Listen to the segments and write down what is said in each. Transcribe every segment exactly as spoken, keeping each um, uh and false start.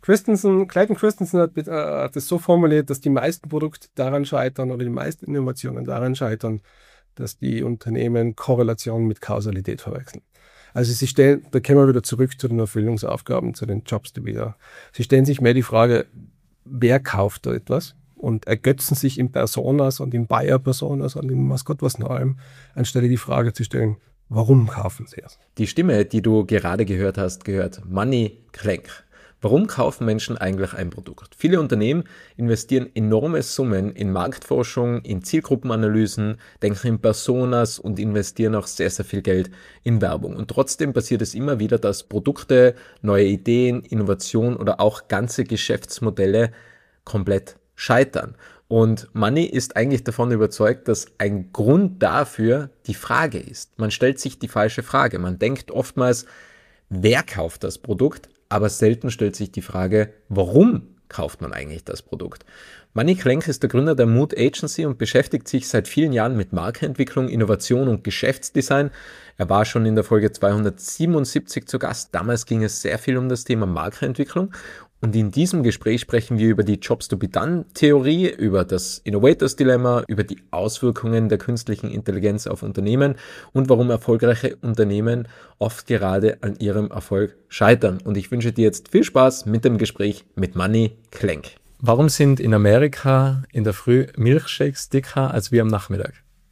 Christensen, Clayton Christensen hat, äh, hat es so formuliert, dass die meisten Produkte daran scheitern oder die meisten Innovationen daran scheitern, dass die Unternehmen Korrelation mit Kausalität verwechseln. Also sie stellen, da kommen wir wieder zurück zu den Erfüllungsaufgaben, zu den Jobs, die wieder. Sie stellen sich mehr die Frage, wer kauft da etwas und ergötzen sich in Personas und in Buyer-Personas und in was Gott was noch allem, anstelle die Frage zu stellen, warum kaufen sie es? Die Stimme, die du gerade gehört hast, gehört Money Klenk. Warum kaufen Menschen eigentlich ein Produkt? Viele Unternehmen investieren enorme Summen in Marktforschung, in Zielgruppenanalysen, denken in Personas und investieren auch sehr, sehr viel Geld in Werbung. Und trotzdem passiert es immer wieder, dass Produkte, neue Ideen, Innovation oder auch ganze Geschäftsmodelle komplett scheitern. Und Money ist eigentlich davon überzeugt, dass ein Grund dafür die Frage ist. Man stellt sich die falsche Frage. Man denkt oftmals, wer kauft das Produkt? Aber selten stellt sich die Frage, warum kauft man eigentlich das Produkt? Money Klenk ist der Gründer der Mood Agency und beschäftigt sich seit vielen Jahren mit Markenentwicklung, Innovation und Geschäftsdesign. Er war schon in der Folge zweihundertsiebenundsiebzig zu Gast. Damals ging es sehr viel um das Thema Markenentwicklung. Und in diesem Gespräch sprechen wir über die Jobs-to-be-done-Theorie, über das Innovators-Dilemma, über die Auswirkungen der künstlichen Intelligenz auf Unternehmen und warum erfolgreiche Unternehmen oft gerade an ihrem Erfolg scheitern. Und ich wünsche dir jetzt viel Spaß mit dem Gespräch mit Money Klenk. Warum sind in Amerika in der Früh Milchshakes dicker als wir am Nachmittag?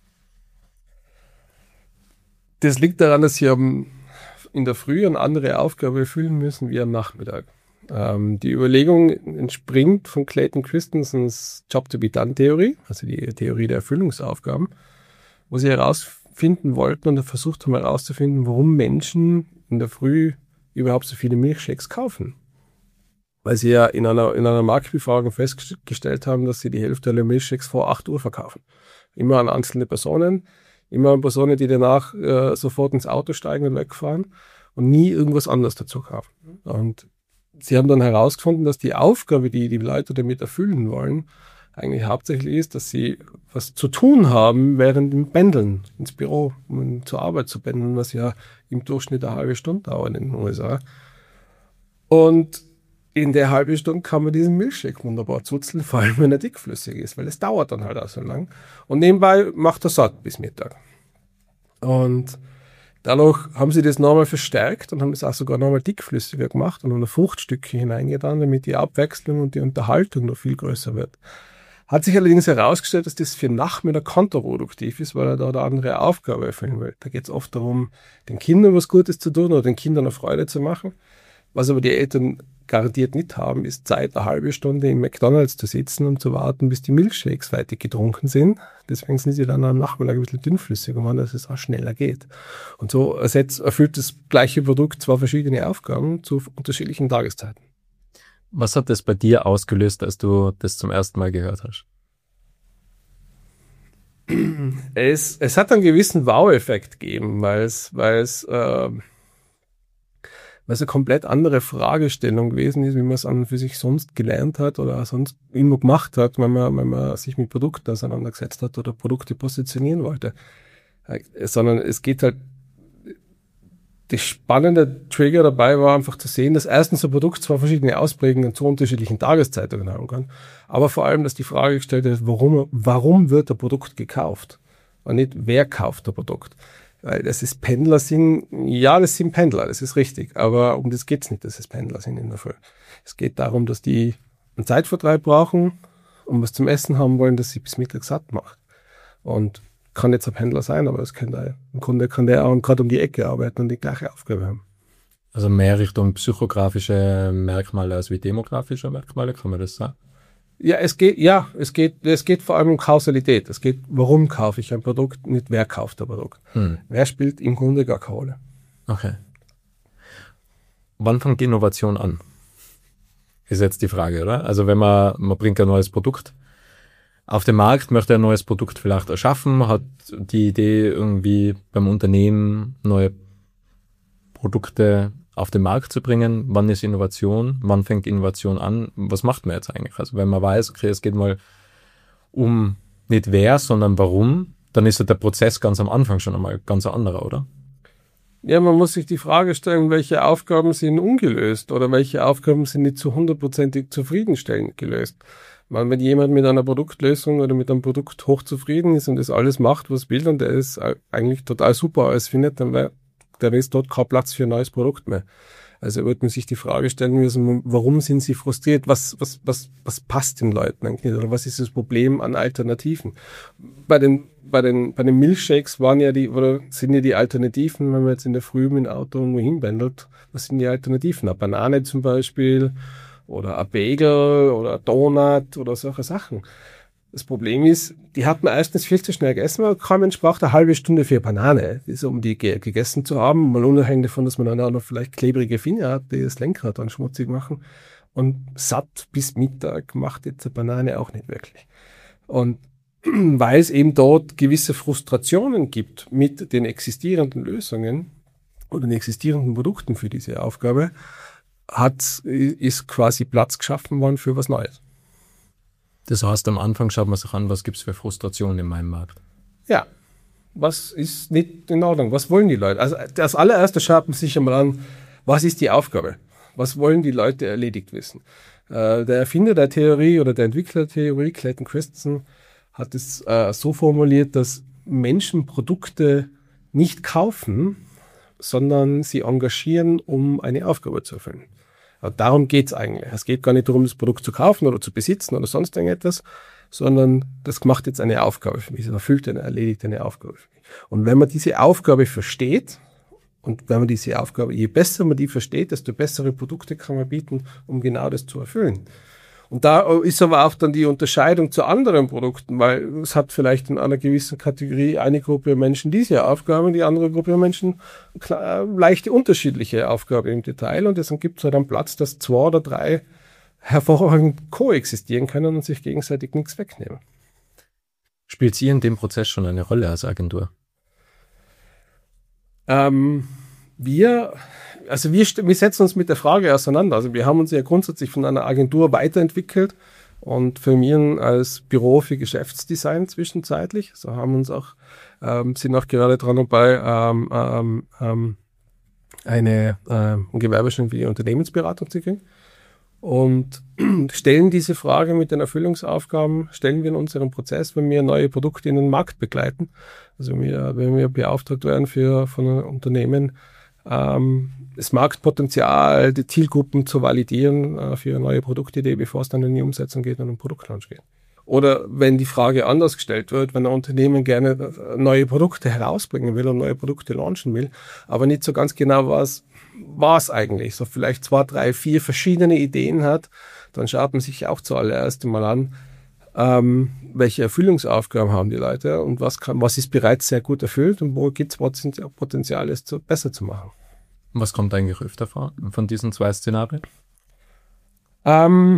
Das liegt daran, dass sie in der Früh eine andere Aufgabe erfüllen müssen wie am Nachmittag. Ähm, die Überlegung entspringt von Clayton Christensens Job-to-be-done-Theorie, also die Theorie der Erfüllungsaufgaben, wo sie herausfinden wollten und versucht haben herauszufinden, warum Menschen in der Früh überhaupt so viele Milchshakes kaufen. Weil sie ja in einer, in einer Marktbefragung festgestellt haben, dass sie die Hälfte aller Milchshakes vor acht Uhr verkaufen. Immer an einzelne Personen, immer an Personen, die danach äh, sofort ins Auto steigen und wegfahren und nie irgendwas anderes dazu kaufen. Und sie haben dann herausgefunden, dass die Aufgabe, die die Leute damit erfüllen wollen, eigentlich hauptsächlich ist, dass sie was zu tun haben während dem Pendeln ins Büro, um zur Arbeit zu pendeln, was ja im Durchschnitt eine halbe Stunde dauert in den U S A. Und in der halben Stunde kann man diesen Milchshake wunderbar zuzeln, vor allem wenn er dickflüssig ist, weil es dauert dann halt auch so lang. Und nebenbei macht er satt bis Mittag. Und dadurch haben sie das nochmal verstärkt und haben das auch sogar nochmal dickflüssiger gemacht und noch Fruchtstücke hineingetan, damit die Abwechslung und die Unterhaltung noch viel größer wird. Hat sich allerdings herausgestellt, dass das für Nachmittag kontraproduktiv ist, weil er da eine andere Aufgabe erfüllen will. Da geht es oft darum, den Kindern was Gutes zu tun oder den Kindern eine Freude zu machen. Was aber die Eltern garantiert nicht haben, ist Zeit, eine halbe Stunde im McDonald's zu sitzen und zu warten, bis die Milchshakes fertig getrunken sind. Deswegen sind sie dann am Nachmittag ein bisschen dünnflüssiger geworden, dass es auch schneller geht. Und so ersetzt, erfüllt das gleiche Produkt zwei verschiedene Aufgaben zu unterschiedlichen Tageszeiten. Was hat das bei dir ausgelöst, als du das zum ersten Mal gehört hast? Es, es hat einen gewissen Wow-Effekt gegeben, weil es, weil es, äh, weil es eine komplett andere Fragestellung gewesen ist, wie man es an und für sich sonst gelernt hat oder sonst immer gemacht hat, wenn man, wenn man sich mit Produkten auseinandergesetzt hat oder Produkte positionieren wollte. Äh, sondern es geht halt, das spannende Trigger dabei war einfach zu sehen, dass erstens ein Produkt zwei verschiedene Ausprägungen zu unterschiedlichen Tageszeiten haben kann, aber vor allem, dass die Frage gestellt ist, warum, warum wird ein Produkt gekauft und nicht, wer kauft ein Produkt. Weil das ist Pendler sind, ja, das sind Pendler, das ist richtig, aber um das geht's nicht, dass es Pendler sind in der Früh. Es geht darum, dass die einen Zeitvertreib brauchen und was zum Essen haben wollen, dass sie bis Mittag satt macht. Und kann jetzt ein Pendler sein, aber es könnte im Grunde kann der auch gerade um die Ecke arbeiten und die gleiche Aufgabe haben. Also mehr Richtung psychografische Merkmale als wie demografische Merkmale, kann man das sagen? Ja, es geht, ja, es geht, es geht vor allem um Kausalität. Es geht, warum kaufe ich ein Produkt, nicht wer kauft ein Produkt. Hm. Wer spielt im Grunde gar keine Rolle. Okay. Wann fängt die Innovation an? Ist jetzt die Frage, oder? Also wenn man, man bringt ein neues Produkt auf den Markt, möchte ein neues Produkt vielleicht erschaffen, hat die Idee irgendwie beim Unternehmen neue Produkte auf den Markt zu bringen. Wann ist Innovation? Wann fängt Innovation an? Was macht man jetzt eigentlich? Also wenn man weiß, okay, es geht mal um nicht wer, sondern warum, dann ist ja der Prozess ganz am Anfang schon einmal ganz ein anderer, oder? Ja, man muss sich die Frage stellen, welche Aufgaben sind ungelöst oder welche Aufgaben sind nicht zu hundertprozentig zufriedenstellend gelöst. Weil wenn jemand mit einer Produktlösung oder mit einem Produkt hochzufrieden ist und das alles macht, was will und der ist eigentlich total super alles findet, dann, wär, dann ist dort kein Platz für ein neues Produkt mehr. Also wird man sich die Frage stellen müssen, warum sind sie frustriert? Was, was, was, was passt den Leuten eigentlich nicht? Oder was ist das Problem an Alternativen? Bei den, bei den, bei den Milchshakes waren ja die, oder sind ja die Alternativen, wenn man jetzt in der Früh mit dem Auto irgendwo hinbändelt, was sind die Alternativen? Eine Banane zum Beispiel oder ein Bagel oder ein Donut oder solche Sachen. Das Problem ist, die hat man erstens viel zu schnell gegessen, weil kein Mensch braucht eine halbe Stunde für eine Banane, um die ge- gegessen zu haben, mal unabhängig davon, dass man dann auch noch vielleicht klebrige Finger hat, die das Lenkrad dann schmutzig machen. Und satt bis Mittag macht jetzt eine Banane auch nicht wirklich. Und weil es eben dort gewisse Frustrationen gibt mit den existierenden Lösungen oder den existierenden Produkten für diese Aufgabe, hat, ist quasi Platz geschaffen worden für was Neues. Das heißt, am Anfang schaut man sich an, was gibt es für Frustrationen in meinem Markt. Ja, was ist nicht in Ordnung? Was wollen die Leute? Also als allererstes schaut man sich einmal an, was ist die Aufgabe? Was wollen die Leute erledigt wissen? Äh, der Erfinder der Theorie oder der Entwickler der Theorie, Clayton Christensen, hat es äh, so formuliert, dass Menschen Produkte nicht kaufen, sondern sie engagieren, um eine Aufgabe zu erfüllen. Darum geht's eigentlich. Es geht gar nicht darum, das Produkt zu kaufen oder zu besitzen oder sonst irgendetwas, sondern das macht jetzt eine Aufgabe für mich. Es erfüllt eine, erledigt eine Aufgabe für mich. Und wenn man diese Aufgabe versteht, und wenn man diese Aufgabe, je besser man die versteht, desto bessere Produkte kann man bieten, um genau das zu erfüllen. Und da ist aber auch dann die Unterscheidung zu anderen Produkten, weil es hat vielleicht in einer gewissen Kategorie eine Gruppe Menschen diese Aufgabe, die andere Gruppe Menschen klar, leichte unterschiedliche Aufgaben im Detail. Und deswegen gibt es halt einen Platz, dass zwei oder drei hervorragend koexistieren können und sich gegenseitig nichts wegnehmen. Spielt sie in dem Prozess schon eine Rolle als Agentur? Ähm, wir... Also wir, wir setzen uns mit der Frage auseinander. Also wir haben uns ja grundsätzlich von einer Agentur weiterentwickelt und firmieren als Büro für Geschäftsdesign zwischenzeitlich. So haben uns auch, ähm, sind auch gerade dran dabei, ähm, ähm, ähm, eine ähm, ein Gewerbeschein für die Unternehmensberatung zu kriegen. Und stellen diese Frage mit den Erfüllungsaufgaben, stellen wir in unserem Prozess, wenn wir neue Produkte in den Markt begleiten. Also wenn wir, wenn wir beauftragt werden für, von einem Unternehmen, ähm, das Marktpotenzial, die Zielgruppen zu validieren äh, für eine neue Produktidee, bevor es dann in die Umsetzung geht und in den Produktlaunch geht. Oder wenn die Frage anders gestellt wird, wenn ein Unternehmen gerne neue Produkte herausbringen will und neue Produkte launchen will, aber nicht so ganz genau was, was eigentlich, so vielleicht zwei, drei, vier verschiedene Ideen hat, dann schaut man sich auch zuallererst mal an, ähm, welche Erfüllungsaufgaben haben die Leute und was kann, was ist bereits sehr gut erfüllt und wo gibt es Potenzial, es zu, besser zu machen. Was kommt eigentlich öfter vor von diesen zwei Szenarien? Ähm,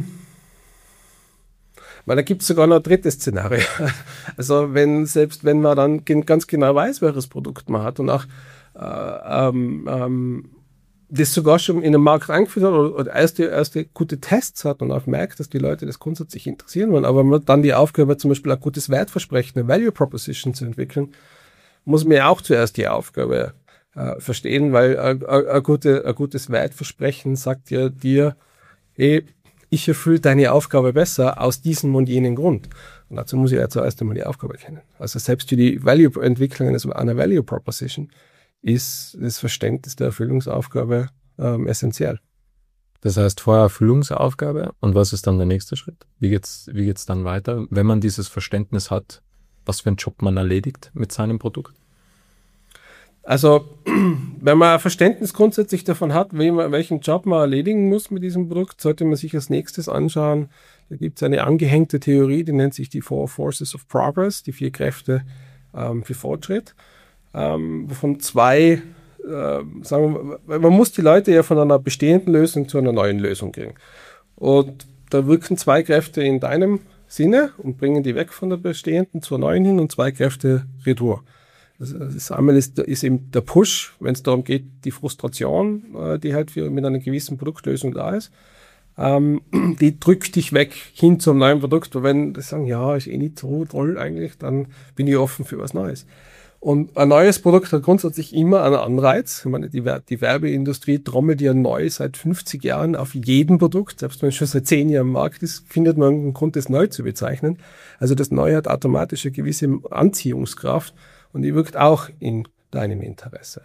weil da gibt es sogar noch ein drittes Szenario. Also wenn, selbst wenn man dann ganz genau weiß, welches Produkt man hat und auch äh, ähm, ähm, das sogar schon in den Markt reingeführt hat oder, oder erste, erste gute Tests hat und auch merkt, dass die Leute das grundsätzlich interessieren wollen, aber man dann die Aufgabe hat, zum Beispiel ein gutes Wertversprechen, eine Value Proposition zu entwickeln, muss man ja auch zuerst die Aufgabe äh, verstehen, weil ein, ein, gute, ein gutes Wertversprechen sagt ja dir, hey, ich erfülle deine Aufgabe besser aus diesem und jenem Grund. Und dazu muss ich ja zuerst einmal die Aufgabe kennen. Also selbst für die Value-Entwicklung einer Value Proposition ist das Verständnis der Erfüllungsaufgabe ähm, essentiell. Das heißt, vorher Erfüllungsaufgabe und was ist dann der nächste Schritt? Wie geht's, wie geht's dann weiter, wenn man dieses Verständnis hat, was für einen Job man erledigt mit seinem Produkt? Also, wenn man ein Verständnis grundsätzlich davon hat, man, welchen Job man erledigen muss mit diesem Produkt, sollte man sich als nächstes anschauen. Da gibt es eine angehängte Theorie, die nennt sich die Four Forces of Progress, die vier Kräfte ähm, für Fortschritt. Ähm, von zwei, äh, sagen wir, man muss die Leute ja von einer bestehenden Lösung zu einer neuen Lösung kriegen. Und da wirken zwei Kräfte in deinem Sinne und bringen die weg von der bestehenden zur neuen hin und zwei Kräfte retour. Das ist, einmal ist, ist eben der Push, wenn es darum geht, die Frustration, äh, die halt für, mit einer gewissen Produktlösung da ist, ähm, die drückt dich weg hin zum neuen Produkt. Und wenn die sagen, ja, ist eh nicht so toll eigentlich, dann bin ich offen für was Neues. Und ein neues Produkt hat grundsätzlich immer einen Anreiz. Ich meine, die, die Werbeindustrie trommelt ja neu seit fünfzig Jahren auf jedem Produkt. Selbst wenn es schon seit zehn Jahren am Markt ist, findet man einen Grund, das neu zu bezeichnen. Also das Neue hat automatisch eine gewisse Anziehungskraft und die wirkt auch in deinem Interesse.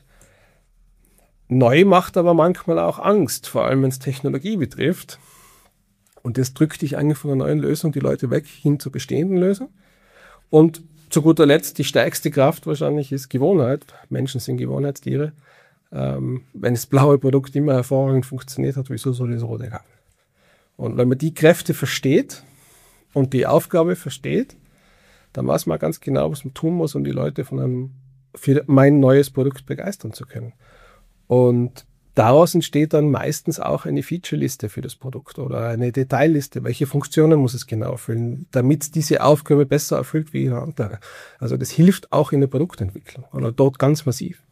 Neu macht aber manchmal auch Angst, vor allem wenn es Technologie betrifft. Und das drückt dich eigentlich von einer neuen Lösung die Leute weg hin zur bestehenden Lösung. Und zu guter Letzt, die stärkste Kraft wahrscheinlich ist Gewohnheit. Menschen sind Gewohnheitstiere. Ähm, wenn das blaue Produkt immer hervorragend funktioniert hat, wieso soll das rote haben? Und wenn man die Kräfte versteht und die Aufgabe versteht, dann weiß man ganz genau, was man tun muss, um die Leute von einem, für mein neues Produkt begeistern zu können. Und daraus entsteht dann meistens auch eine Feature-Liste für das Produkt oder eine Detailliste. Welche Funktionen muss es genau erfüllen, damit diese Aufgabe besser erfüllt wie jede andere. Also das hilft auch in der Produktentwicklung oder dort ganz massiv.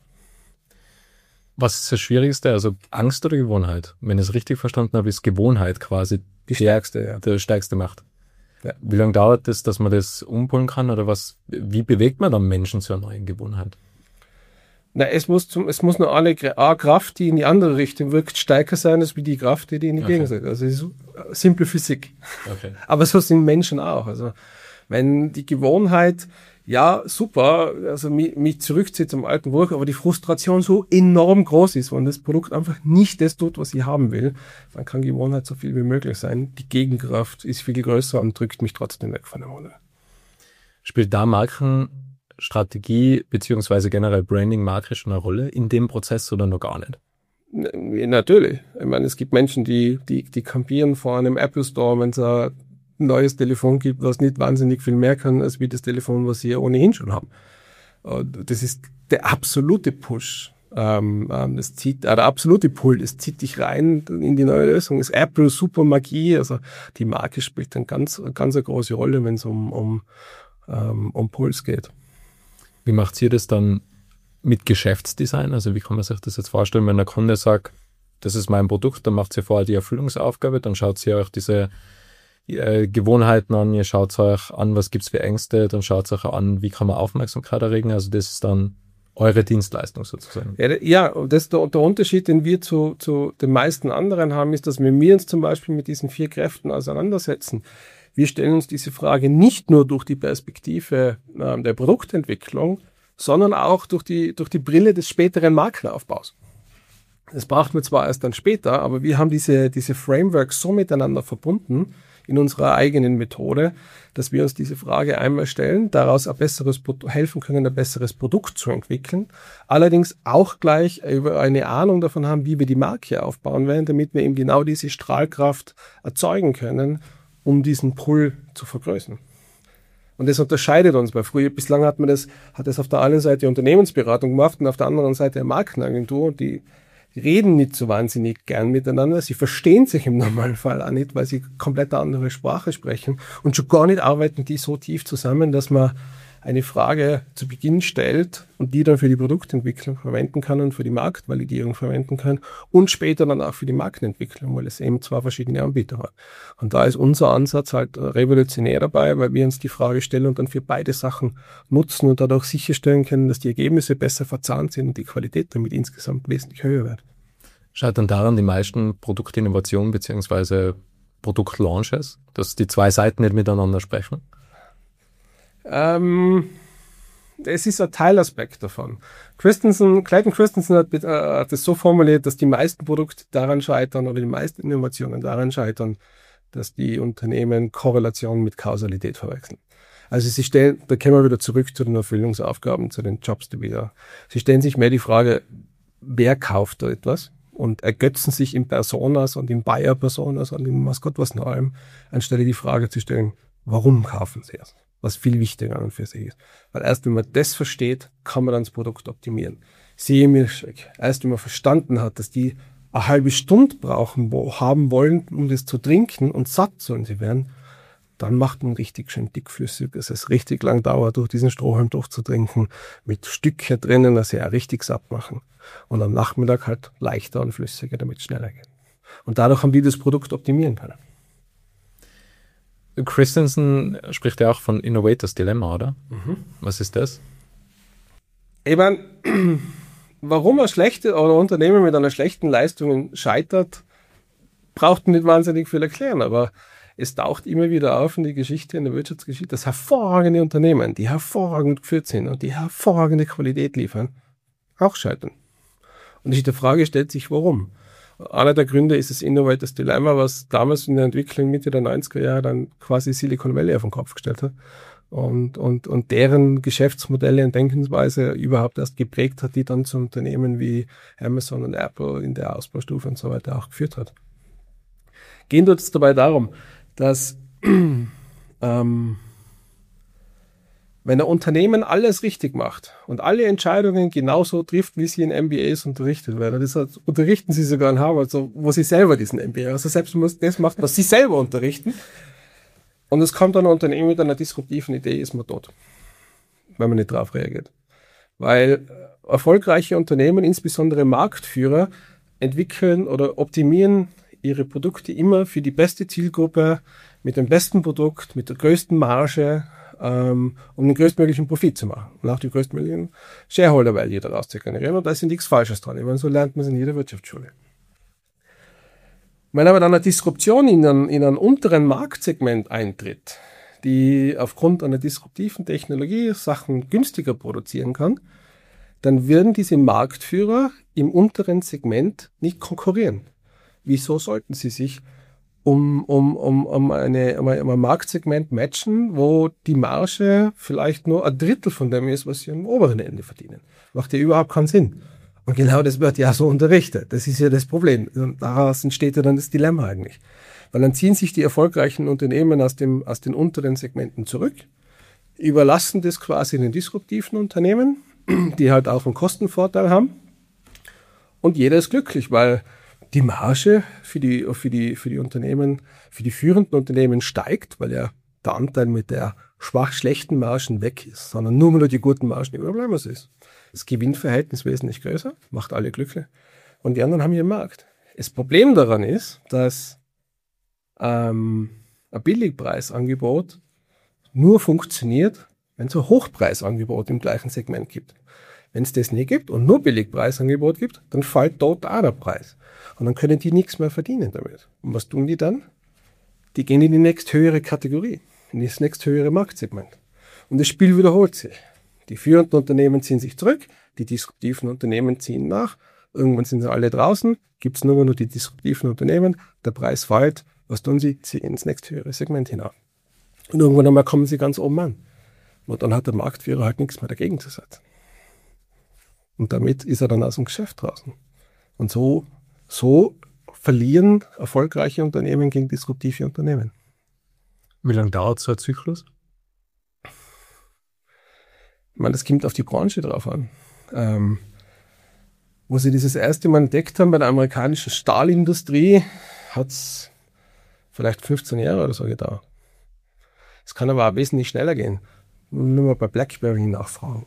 Was ist das Schwierigste? Also Angst oder Gewohnheit? Wenn ich es richtig verstanden habe, ist Gewohnheit quasi die stärkste, ja. Der stärkste Macht. Ja. Wie lange dauert das, dass man das umpolen kann oder was? Wie bewegt man dann Menschen zu einer neuen Gewohnheit? Na, es muss zum, es muss nur eine eine Kraft, die in die andere Richtung wirkt, stärker sein als wie die Kraft, die in die Okay. Gegenseite. Also es ist simple Physik. Okay. Aber so sind Menschen auch. Also wenn die Gewohnheit, ja super, also mich, mich zurückzieht zum alten Work, aber die Frustration so enorm groß ist, wenn das Produkt einfach nicht das tut, was ich haben will, dann kann Gewohnheit so viel wie möglich sein. Die Gegenkraft ist viel größer und drückt mich trotzdem weg von der Modell. Spielt da Markenstrategie beziehungsweise generell Branding, Marke schon eine Rolle in dem Prozess oder noch gar nicht? N- Natürlich. Ich meine, es gibt Menschen, die, die, die campieren vor einem Apple Store, wenn es ein neues Telefon gibt, was nicht wahnsinnig viel mehr kann, als wie das Telefon, was sie ja ohnehin schon haben. Und das ist der absolute Push. Ähm, das zieht, äh, der absolute Pull, das zieht dich rein in die neue Lösung. Das ist Apple, super Magie. Also die Marke spielt eine ganz, ganz eine große Rolle, wenn es um, um, um, um Puls geht. Wie macht ihr das dann mit Geschäftsdesign? Also wie kann man sich das jetzt vorstellen, wenn der Kunde sagt, das ist mein Produkt, dann macht sie vorher die Erfüllungsaufgabe, dann schaut sie euch diese äh, Gewohnheiten an, ihr schaut euch an, was gibt's für Ängste, dann schaut euch an, wie kann man Aufmerksamkeit erregen, also das ist dann eure Dienstleistung sozusagen. Ja, ja, das ist der, der Unterschied, den wir zu, zu den meisten anderen haben, ist, dass wenn wir uns zum Beispiel mit diesen vier Kräften auseinandersetzen, wir stellen uns diese Frage nicht nur durch die Perspektive äh, der Produktentwicklung, sondern auch durch die, durch die Brille des späteren Markenaufbaus. Das braucht man zwar erst dann später, aber wir haben diese, diese Frameworks so miteinander verbunden in unserer eigenen Methode, dass wir uns diese Frage einmal stellen, daraus ein besseres, helfen können, ein besseres Produkt zu entwickeln, allerdings auch gleich über eine Ahnung davon haben, wie wir die Marke aufbauen werden, damit wir eben genau diese Strahlkraft erzeugen können, um diesen Pull zu vergrößern. Und das unterscheidet uns, weil früher, bislang hat man das, hat das auf der einen Seite Unternehmensberatung gemacht und auf der anderen Seite eine Markenagentur, und die reden nicht so wahnsinnig gern miteinander. Sie verstehen sich im Normalfall auch nicht, weil sie komplett eine andere Sprache sprechen. Und schon gar nicht arbeiten die so tief zusammen, dass man eine Frage zu Beginn stellt und die dann für die Produktentwicklung verwenden kann und für die Marktvalidierung verwenden kann und später dann auch für die Markenentwicklung, weil es eben zwei verschiedene Anbieter hat. Und da ist unser Ansatz halt revolutionär dabei, weil wir uns die Frage stellen und dann für beide Sachen nutzen und dadurch sicherstellen können, dass die Ergebnisse besser verzahnt sind und die Qualität damit insgesamt wesentlich höher wird. Scheitern daran die meisten Produktinnovationen bzw. Produktlaunches, dass die zwei Seiten nicht miteinander sprechen? Ähm, es ist ein Teilaspekt davon. Christensen, Clayton Christensen hat, äh, hat es so formuliert, dass die meisten Produkte daran scheitern oder die meisten Innovationen daran scheitern, dass die Unternehmen Korrelation mit Kausalität verwechseln. Also sie stellen, da kommen wir wieder zurück zu den Erfüllungsaufgaben, zu den Jobs, die wieder. Sie stellen sich mehr die Frage, wer kauft da etwas? Und ergötzen sich in Personas und in Buyer-Personas und in was Gott was noch allem, anstelle die Frage zu stellen, warum kaufen sie es? Was viel wichtiger an und für sich ist. Weil erst wenn man das versteht, kann man dann das Produkt optimieren. Sehe mir erst wenn man verstanden hat, dass die eine halbe Stunde brauchen, wo, haben wollen, um das zu trinken und satt sollen sie werden, dann macht man richtig schön dickflüssig, dass es richtig lang dauert, durch diesen Strohhalm durchzutrinken, mit Stückchen drinnen, dass sie auch richtig satt machen. Und am Nachmittag halt leichter und flüssiger, damit es schneller geht. Und dadurch haben die das Produkt optimieren können. Christensen spricht ja auch von Innovators Dilemma, oder? Mhm. Was ist das? Ich meine, warum ein schlechtes oder ein Unternehmen mit einer schlechten Leistung scheitert, braucht man nicht wahnsinnig viel erklären, aber es taucht immer wieder auf in der Geschichte, in der Wirtschaftsgeschichte, dass hervorragende Unternehmen, die hervorragend geführt sind und die hervorragende Qualität liefern, auch scheitern. Und die Frage stellt sich, warum? Einer der Gründe ist das Innovators Dilemma, was damals in der Entwicklung Mitte der neunziger Jahre dann quasi Silicon Valley auf den Kopf gestellt hat und, und, und deren Geschäftsmodelle und Denkensweise überhaupt erst geprägt hat, die dann zu Unternehmen wie Amazon und Apple in der Ausbaustufe und so weiter auch geführt hat. Gehen tut es dabei darum, dass ähm, wenn ein Unternehmen alles richtig macht und alle Entscheidungen genauso trifft, wie sie in M B As unterrichtet werden, das heißt, unterrichten sie sogar in Harvard, so, wo sie selber diesen M B A, also selbst wenn man das macht, was sie selber unterrichten, und es kommt dann ein Unternehmen mit einer disruptiven Idee, ist man tot, wenn man nicht drauf reagiert. Weil erfolgreiche Unternehmen, insbesondere Marktführer, entwickeln oder optimieren ihre Produkte immer für die beste Zielgruppe, mit dem besten Produkt, mit der größten Marge, ähm, um den größtmöglichen Profit zu machen und auch die größtmöglichen Shareholder Value daraus zu generieren. Und da ist nichts Falsches dran. Ich meine, so lernt man es in jeder Wirtschaftsschule. Wenn aber dann eine Disruption in einen, in einen unteren Marktsegment eintritt, die aufgrund einer disruptiven Technologie Sachen günstiger produzieren kann, dann werden diese Marktführer im unteren Segment nicht konkurrieren. Wieso sollten sie sich um, um, um, um, eine, um ein Marktsegment matchen, wo die Marge vielleicht nur ein Drittel von dem ist, was sie am oberen Ende verdienen? Macht ja überhaupt keinen Sinn. Und genau das wird ja so unterrichtet. Das ist ja das Problem. Und daraus entsteht ja dann das Dilemma eigentlich. Weil dann ziehen sich die erfolgreichen Unternehmen aus, dem, aus den unteren Segmenten zurück, überlassen das quasi den disruptiven Unternehmen, die halt auch einen Kostenvorteil haben. Und jeder ist glücklich, weil die Marge für die, für die, für die Unternehmen, für die führenden Unternehmen steigt, weil ja der Anteil mit der schwach schlechten Margen weg ist, sondern nur nur die guten Margen überbleiben, was ist. Das Gewinnverhältnis wesentlich größer, macht alle glücklich. Und die anderen haben ihren Markt. Das Problem daran ist, dass ähm, ein Billigpreisangebot nur funktioniert, wenn es ein Hochpreisangebot im gleichen Segment gibt. Wenn es das nicht gibt und nur Billigpreisangebot gibt, dann fällt dort auch der Preis. Und dann können die nichts mehr verdienen damit. Und was tun die dann? Die gehen in die nächsthöhere Kategorie, in das nächsthöhere Marktsegment. Und das Spiel wiederholt sich. Die führenden Unternehmen ziehen sich zurück, die disruptiven Unternehmen ziehen nach. Irgendwann sind sie alle draußen, gibt es nur noch die disruptiven Unternehmen, der Preis fällt. Was tun sie? Sie gehen ins nächsthöhere Segment hinauf. Und irgendwann einmal kommen sie ganz oben an. Und dann hat der Marktführer halt nichts mehr dagegen zu setzen. Und damit ist er dann aus dem Geschäft draußen. Und so, so verlieren erfolgreiche Unternehmen gegen disruptive Unternehmen. Wie lange dauert so ein Zyklus? Ich meine, das kommt auf die Branche drauf an. Ähm, wo sie dieses erste Mal entdeckt haben bei der amerikanischen Stahlindustrie, hat es vielleicht fünfzehn Jahre oder so gedauert. Es kann aber auch wesentlich schneller gehen. Nur mal bei BlackBerry nachfragen.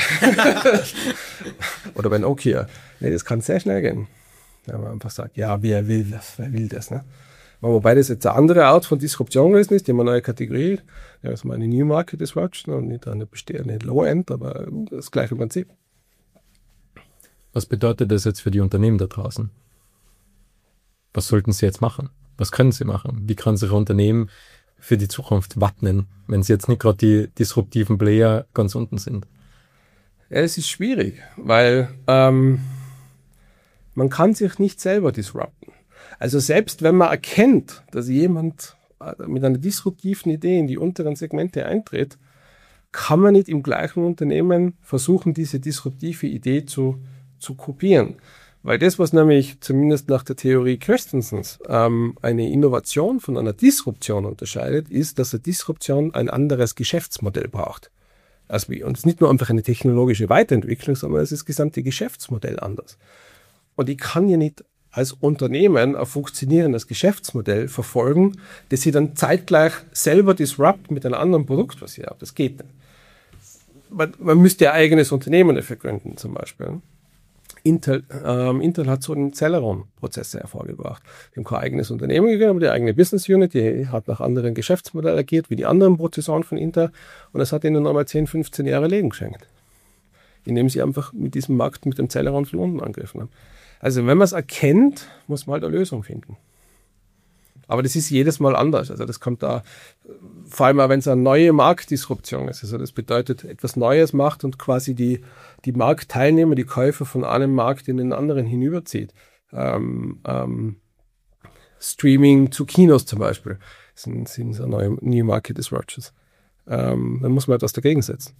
Oder bei Nokia. Nee, das kann sehr schnell gehen. Wenn man einfach sagt, ja, wer will das? Wer will das? Ne? Wobei das jetzt eine andere Art von Disruption gewesen ist, die haben eine neue Kategorie. Ja, das ist mal eine New Market Disruption und nicht eine bestehende Low-End, aber das gleiche Prinzip. Was bedeutet das jetzt für die Unternehmen da draußen? Was sollten sie jetzt machen? Was können sie machen? Wie kann sich ein Unternehmen für die Zukunft wappnen, wenn sie jetzt nicht gerade die disruptiven Player ganz unten sind? Ja, es ist schwierig, weil ähm, man kann sich nicht selber disrupten. Also selbst wenn man erkennt, dass jemand mit einer disruptiven Idee in die unteren Segmente eintritt, kann man nicht im gleichen Unternehmen versuchen, diese disruptive Idee zu, zu kopieren. Weil das, was nämlich zumindest nach der Theorie Christensens ähm, eine Innovation von einer Disruption unterscheidet, ist, dass eine Disruption ein anderes Geschäftsmodell braucht. Also, und es ist nicht nur einfach eine technologische Weiterentwicklung, sondern es ist das gesamte Geschäftsmodell anders. Und ich kann ja nicht als Unternehmen ein funktionierendes Geschäftsmodell verfolgen, das sie dann zeitgleich selber disrupt mit einem anderen Produkt, was sie haben. Das geht nicht. Man, man müsste ja ein eigenes Unternehmen dafür gründen, zum Beispiel. Intel, ähm, Intel hat so den Celeron-Prozessor hervorgebracht. Die haben kein eigenes Unternehmen gegründet, aber die eigene Business Unit, die hat nach anderen Geschäftsmodellen agiert, wie die anderen Prozessoren von Intel. Und das hat ihnen nochmal zehn, fünfzehn Jahre Leben geschenkt. indem sie einfach mit diesem Markt, mit dem Tellerrand von unten angegriffen haben. Also wenn man es erkennt, muss man halt eine Lösung finden. Aber das ist jedes Mal anders. Also das kommt da, vor allem auch wenn es eine neue Marktdisruption ist. Also das bedeutet, etwas Neues macht und quasi die, die Marktteilnehmer, die Käufer von einem Markt in den anderen hinüberzieht. Ähm, ähm, Streaming zu Kinos zum Beispiel sind, sind so neue New Market Disruptions. Ähm, dann muss man etwas dagegen setzen.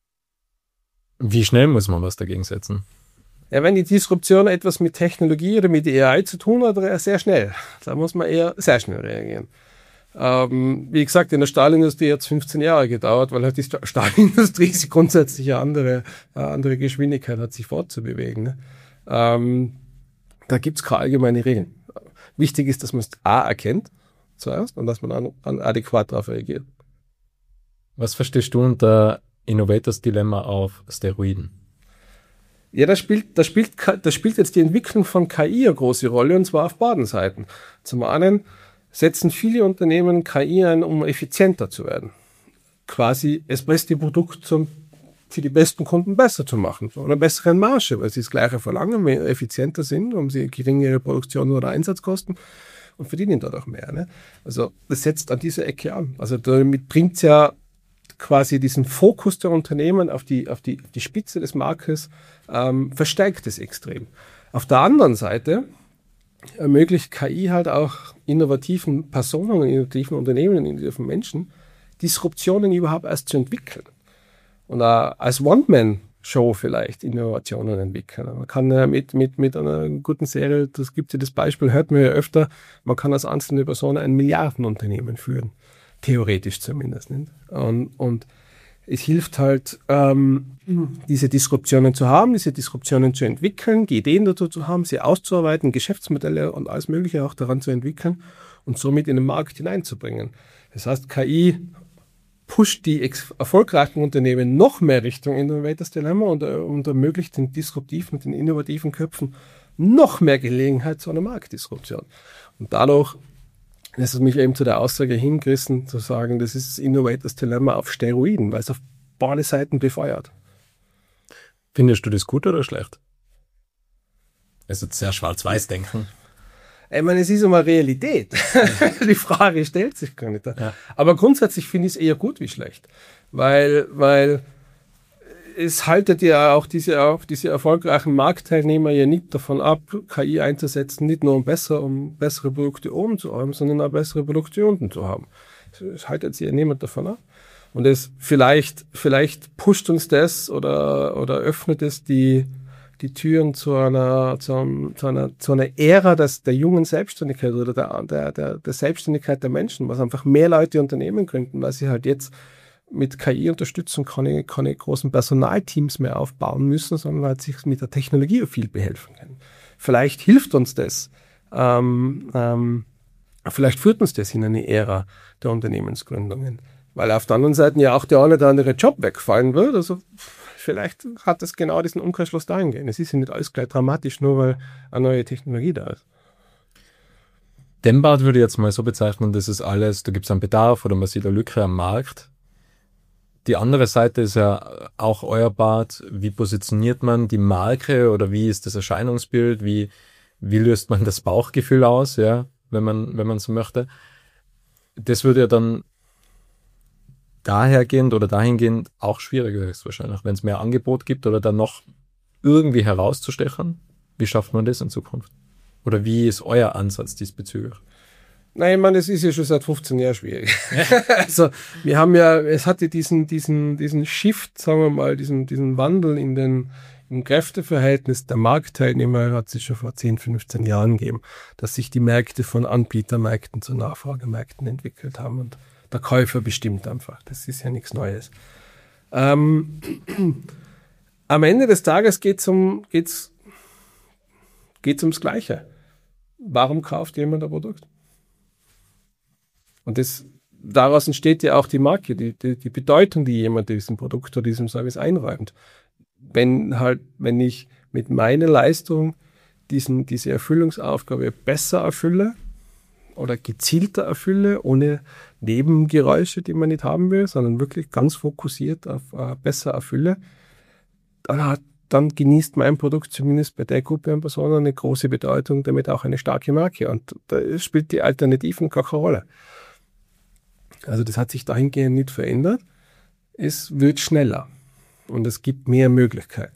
Wie schnell muss man was dagegen setzen? Ja, wenn die Disruption etwas mit Technologie oder mit A I zu tun hat, sehr schnell. Da muss man eher sehr schnell reagieren. Ähm, wie gesagt, in der Stahlindustrie hat es fünfzehn Jahre gedauert, weil halt die Stahlindustrie sie grundsätzlich eine andere, eine andere Geschwindigkeit hat, sich fortzubewegen. Ne? Ähm, da gibt es keine allgemeine Regeln. Wichtig ist, dass man es A erkennt zuerst und dass man dann, dann adäquat darauf reagiert. Was verstehst du unter Innovators Dilemma auf Steroiden? Ja, da spielt, da spielt, da spielt jetzt die Entwicklung von K I eine große Rolle, und zwar auf beiden Seiten. Zum einen setzen viele Unternehmen K I ein, um effizienter zu werden. Quasi das beste Produkt zum, für die besten Kunden besser zu machen, zu einer besseren Marge, weil sie das Gleiche verlangen, wenn sie effizienter sind, um sie geringere Produktion oder Einsatzkosten und verdienen dadurch mehr. Ne? Also das setzt an dieser Ecke an. Also damit bringt es ja quasi diesen Fokus der Unternehmen auf die, auf die, auf die Spitze des Marktes, ähm, verstärkt es extrem. Auf der anderen Seite ermöglicht K I halt auch innovativen Personen, innovativen Unternehmen, innovativen Menschen, Disruptionen überhaupt erst zu entwickeln. Und auch als One-Man-Show vielleicht Innovationen entwickeln. Man kann äh, mit, mit, mit einer guten Serie, das gibt ja das Beispiel, hört man ja öfter, man kann als einzelne Person ein Milliardenunternehmen führen. Theoretisch zumindest. Nicht? Und, und es hilft halt, ähm, diese Disruptionen zu haben, diese Disruptionen zu entwickeln, die Ideen dazu zu haben, sie auszuarbeiten, Geschäftsmodelle und alles Mögliche auch daran zu entwickeln und somit in den Markt hineinzubringen. Das heißt, K I pusht die ex- erfolgreichen Unternehmen noch mehr Richtung Innovators Dilemma und, und ermöglicht den disruptiven, den innovativen Köpfen noch mehr Gelegenheit zu einer Marktdisruption. Und dadurch das hat mich eben zu der Aussage hingerissen, zu sagen, das ist das Innovators Dilemma auf Steroiden, weil es auf beide Seiten befeuert. Findest du das gut oder schlecht? Es ist sehr schwarz-weiß denken. Ich meine, es ist immer Realität. Die Frage stellt sich gar nicht. Ja. Aber grundsätzlich finde ich es eher gut wie schlecht, weil, weil es haltet ja auch diese, auch diese erfolgreichen Marktteilnehmer ja nicht davon ab, K I einzusetzen, nicht nur um besser, um bessere Produkte oben zu haben, sondern auch bessere Produkte unten zu haben. Es haltet sich ja niemand davon ab. Und es vielleicht, vielleicht pusht uns das oder, oder öffnet es die, die Türen zu einer, zu, einem, zu einer, zu einer Ära des, der jungen Selbstständigkeit oder der, der, der, der Selbstständigkeit der Menschen, was einfach mehr Leute Unternehmen gründen, weil sie halt jetzt mit K I-Unterstützung keine, keine großen Personalteams mehr aufbauen müssen, sondern halt sich mit der Technologie viel behelfen können. Vielleicht hilft uns das, ähm, ähm, vielleicht führt uns das in eine Ära der Unternehmensgründungen, weil auf der anderen Seite ja auch der eine oder andere Job wegfallen wird. Also vielleicht hat das genau diesen Umkehrschluss dahingehend. Es ist ja nicht alles gleich dramatisch, nur weil eine neue Technologie da ist. Dembart würde jetzt mal so bezeichnen, das ist alles, da gibt es einen Bedarf oder man sieht eine Lücke am Markt. Die andere Seite ist ja auch euer Bart. Wie positioniert man die Marke oder wie ist das Erscheinungsbild? Wie, wie löst man das Bauchgefühl aus, ja, wenn man, wenn man so möchte? Das würde ja dann dahergehend oder dahingehend auch schwieriger höchstwahrscheinlich, wenn es mehr Angebot gibt oder dann noch irgendwie herauszustechen. Wie schafft man das in Zukunft? Oder wie ist euer Ansatz diesbezüglich? Nein, ich meine, das ist ja schon seit fünfzehn Jahren schwierig. Also, wir haben ja, es hatte diesen, diesen, diesen Shift, sagen wir mal, diesen, diesen Wandel in den, im Kräfteverhältnis der Marktteilnehmer hat sich schon vor zehn, fünfzehn Jahren gegeben, dass sich die Märkte von Anbietermärkten zu Nachfragemärkten entwickelt haben und der Käufer bestimmt einfach. Das ist ja nichts Neues. Ähm, am Ende des Tages geht's um, geht's, geht's ums Gleiche. Warum kauft jemand ein Produkt? Und das, daraus entsteht ja auch die Marke, die, die, die Bedeutung, die jemand diesem Produkt oder diesem Service einräumt. Wenn halt, wenn ich mit meiner Leistung diesen, diese Erfüllungsaufgabe besser erfülle oder gezielter erfülle, ohne Nebengeräusche, die man nicht haben will, sondern wirklich ganz fokussiert auf uh, besser erfülle, dann hat dann genießt mein Produkt zumindest bei der Gruppe an Personen eine große Bedeutung, damit auch eine starke Marke. Und da spielt die Alternativen gar keine Rolle. Also das hat sich dahingehend nicht verändert. Es wird schneller und es gibt mehr Möglichkeiten.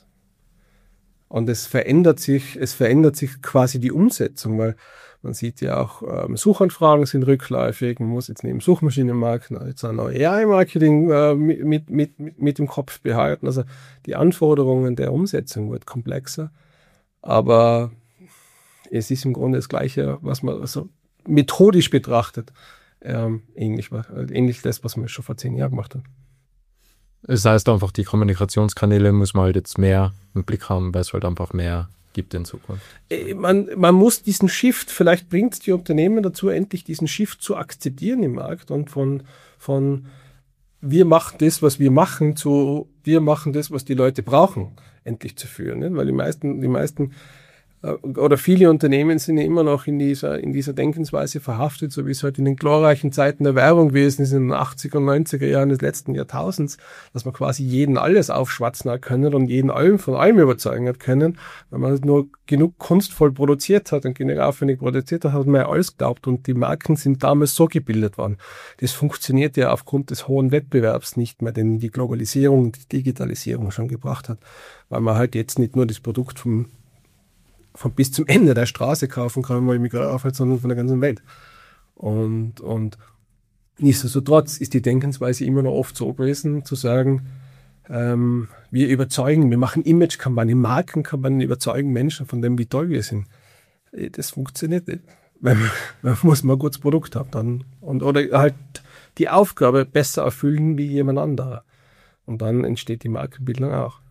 Und es verändert sich, es verändert sich quasi die Umsetzung, weil man sieht ja auch, ähm, Suchanfragen sind rückläufig, man muss jetzt neben Suchmaschinenmarketing jetzt ein neues A I-Marketing äh, mit, mit, mit, mit im Kopf behalten. Also die Anforderungen der Umsetzung wird komplexer, aber es ist im Grunde das Gleiche, was man also methodisch betrachtet, ähm, ähnlich, ähnlich das, was man schon vor zehn Jahren gemacht hat. Das heißt einfach, die Kommunikationskanäle muss man halt jetzt mehr im Blick haben, weil es halt einfach mehr gibt in Zukunft. Man, man muss diesen Shift, vielleicht bringt es die Unternehmen dazu, endlich diesen Shift zu akzeptieren im Markt und von, von wir machen das, was wir machen, zu wir machen das, was die Leute brauchen, endlich zu führen. Nicht? Weil die meisten, die meisten oder viele Unternehmen sind ja immer noch in dieser, in dieser Denkensweise verhaftet, so wie es halt in den glorreichen Zeiten der Werbung gewesen ist, in den achtziger und neunziger Jahren des letzten Jahrtausends, dass man quasi jeden alles aufschwatzen hat können und jeden allem von allem überzeugen hat können, weil man nur genug kunstvoll produziert hat und genug aufwendig produziert hat, hat man ja alles geglaubt und die Marken sind damals so gebildet worden. Das funktioniert ja aufgrund des hohen Wettbewerbs nicht mehr, den die Globalisierung und die Digitalisierung schon gebracht hat, weil man halt jetzt nicht nur das Produkt vom von bis zum Ende der Straße kaufen kann, weil ich mich gerade aufhalte, sondern von der ganzen Welt. Und, und nichtsdestotrotz ist die Denkensweise immer noch oft so gewesen, zu sagen, ähm, wir überzeugen, wir machen Image-Kampagnen, Markenkampagnen, überzeugen Menschen von dem, wie toll wir sind. Das funktioniert nicht. Weil man, man muss mal ein gutes Produkt haben dann, und, oder halt die Aufgabe besser erfüllen wie jemand anderer. Und dann entsteht die Markenbildung auch.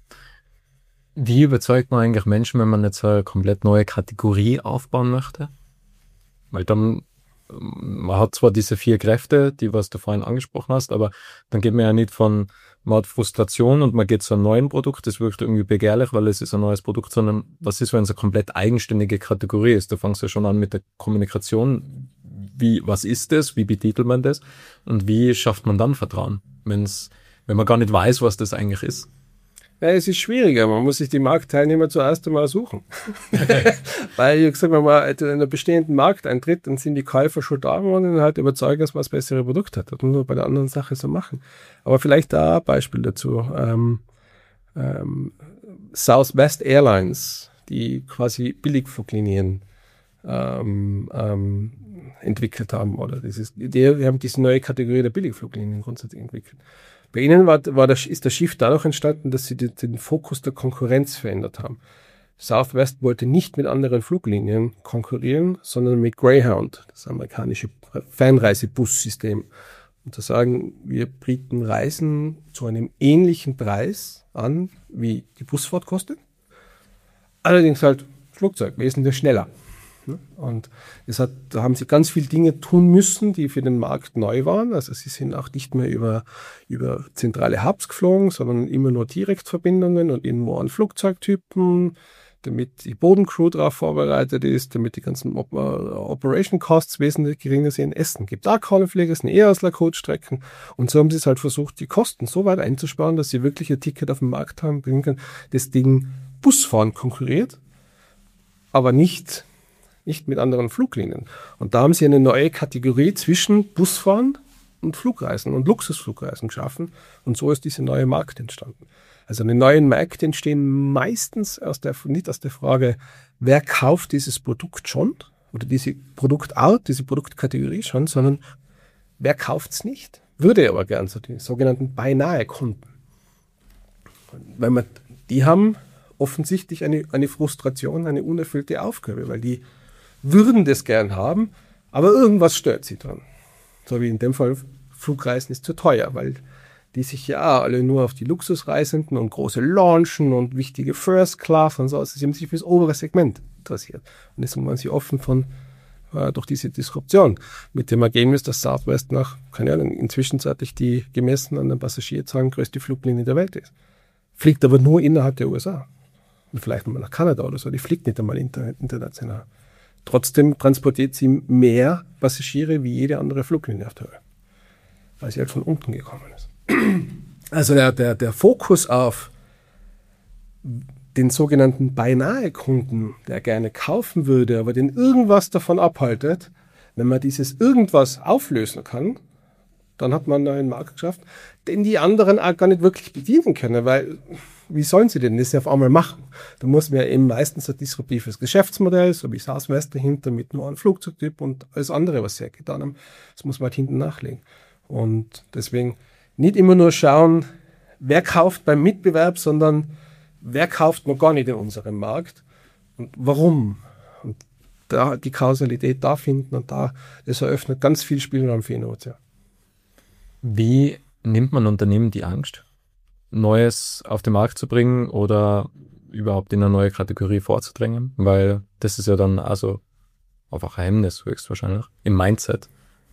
Wie überzeugt man eigentlich Menschen, wenn man jetzt eine komplett neue Kategorie aufbauen möchte? Weil dann, man hat zwar diese vier Kräfte, die was du vorhin angesprochen hast, aber dann geht man ja nicht von, man hat Frustration und man geht zu einem neuen Produkt, das wirkt irgendwie begehrlich, weil es ist ein neues Produkt, sondern was ist, wenn es eine komplett eigenständige Kategorie ist? Da fängst du ja schon an mit der Kommunikation. Wie, was ist das? Wie betitelt man das? Und wie schafft man dann Vertrauen, wenn's, wenn man gar nicht weiß, was das eigentlich ist? Ja, es ist schwieriger. Man muss sich die Marktteilnehmer zuerst einmal suchen. Weil, wie gesagt, wenn man in einen bestehenden Markt eintritt, dann sind die Käufer schon da und dann halt überzeugen, dass man das bessere Produkt hat. Das muss man bei der anderen Sache so machen. Aber vielleicht da ein Beispiel dazu. Ähm, ähm, Southwest Airlines, die quasi Billigfluglinien ähm, ähm, entwickelt haben. Oder dieses, die, wir haben diese neue Kategorie der Billigfluglinien grundsätzlich entwickelt. Bei ihnen war, war das, ist der Shift dadurch entstanden, dass sie den, den Fokus der Konkurrenz verändert haben. Southwest wollte nicht mit anderen Fluglinien konkurrieren, sondern mit Greyhound, das amerikanische Fernreisebussystem. Und zu sagen, wir bieten Reisen zu einem ähnlichen Preis an, wie die Busfahrt kostet. Allerdings halt Flugzeug, wesentlich schneller. Und es hat, da haben sie ganz viele Dinge tun müssen, die für den Markt neu waren. Also sie sind auch nicht mehr über, über zentrale Hubs geflogen, sondern immer nur Direktverbindungen und irgendwo an Flugzeugtypen, damit die Bodencrew darauf vorbereitet ist, damit die ganzen Op- Operation Costs wesentlich geringer sind. Essen gibt auch keine Flieger, es sind eher Ausla-Code-Strecken. Und so haben sie es halt versucht, die Kosten so weit einzusparen, dass sie wirklich ein Ticket auf den Markt haben bringen können, das Ding Busfahren konkurriert, aber nicht nicht mit anderen Fluglinien. Und da haben sie eine neue Kategorie zwischen Busfahren und Flugreisen und Luxusflugreisen geschaffen. Und so ist diese neue Markt entstanden. Also eine neue Märkte entstehen meistens aus der, nicht aus der Frage, wer kauft dieses Produkt schon oder diese Produktart, diese Produktkategorie schon, sondern wer kauft es nicht? Würde aber gern, so die sogenannten beinahe Kunden. Weil man, die haben offensichtlich eine, eine Frustration, eine unerfüllte Aufgabe, weil die würden das gern haben, aber irgendwas stört sie dran. So wie in dem Fall, Flugreisen ist zu teuer, weil die sich ja alle nur auf die Luxusreisenden und große Launchen und wichtige First Class und so, also sie haben sich für das obere Segment interessiert. Und deswegen waren sie offen von, äh, durch diese Disruption. Mit dem Ergebnis, dass Southwest nach, keine Ahnung, inzwischenzeitlich die gemessen an den Passagierzahlen größte Fluglinie der Welt ist. Fliegt aber nur innerhalb der U S A. Und vielleicht mal nach Kanada oder so, die fliegt nicht einmal inter, international. Trotzdem transportiert sie mehr Passagiere wie jede andere Fluglinie auf der Welt, weil sie halt von unten gekommen ist. Also der, der, der Fokus auf den sogenannten Beinahe-Kunden, der gerne kaufen würde, aber den irgendwas davon abhaltet, wenn man dieses irgendwas auflösen kann, dann hat man einen neuen Markt geschafft, den die anderen auch gar nicht wirklich bedienen können, weil wie sollen sie denn das ja auf einmal machen? Da muss man ja eben meistens ein disruptives Geschäftsmodell, so wie Southwest dahinter mit nur einem Flugzeugtyp und alles andere, was sie getan haben, das muss man halt hinten nachlegen. Und deswegen nicht immer nur schauen, wer kauft beim Mitbewerb, sondern wer kauft noch gar nicht in unserem Markt und warum? Und da die Kausalität da finden und da, das eröffnet ganz viel Spielraum für Innovation. Wie nimmt man Unternehmen die Angst, Neues auf den Markt zu bringen oder überhaupt in eine neue Kategorie vorzudrängen? Weil das ist ja dann also einfach ein Hemmnis höchstwahrscheinlich im Mindset.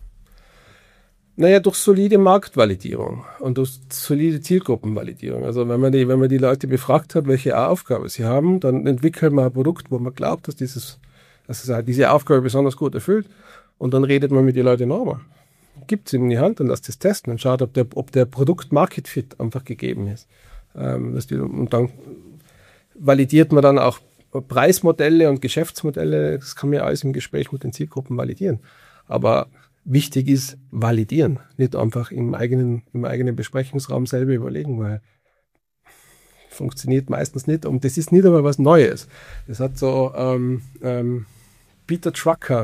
Naja, durch solide Marktvalidierung und durch solide Zielgruppenvalidierung. Also wenn man die, wenn man die Leute befragt hat, welche Aufgabe sie haben, dann entwickelt man ein Produkt, wo man glaubt, dass dieses, dass es halt diese Aufgabe besonders gut erfüllt, und dann redet man mit den Leuten normal. Gibt es ihm in die Hand und lässt es testen und schaut, ob der, ob der Produkt-Market-Fit einfach gegeben ist. Ähm, dass die, und dann validiert man dann auch Preismodelle und Geschäftsmodelle. Das kann man ja alles im Gespräch mit den Zielgruppen validieren. Aber wichtig ist validieren, nicht einfach im eigenen, im eigenen Besprechungsraum selber überlegen, weil funktioniert meistens nicht. Und das ist nicht einmal was Neues. Das hat so ähm, ähm, Peter Drucker,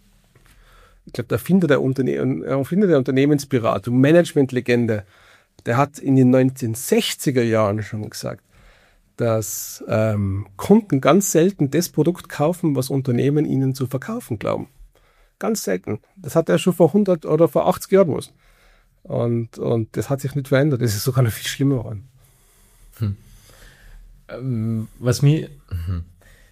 ich glaube, der Erfinder der, Unterne- Erfinder der Unternehmensberatung, Managementlegende, der hat in den neunzehnhundertsechziger Jahren schon gesagt, dass ähm, Kunden ganz selten das Produkt kaufen, was Unternehmen ihnen zu verkaufen glauben. Ganz selten. Das hat er schon vor hundert oder vor achtzig Jahren gewusst. Und, und das hat sich nicht verändert. Das ist sogar noch viel schlimmer geworden. Hm. Ähm, was mir... Hm.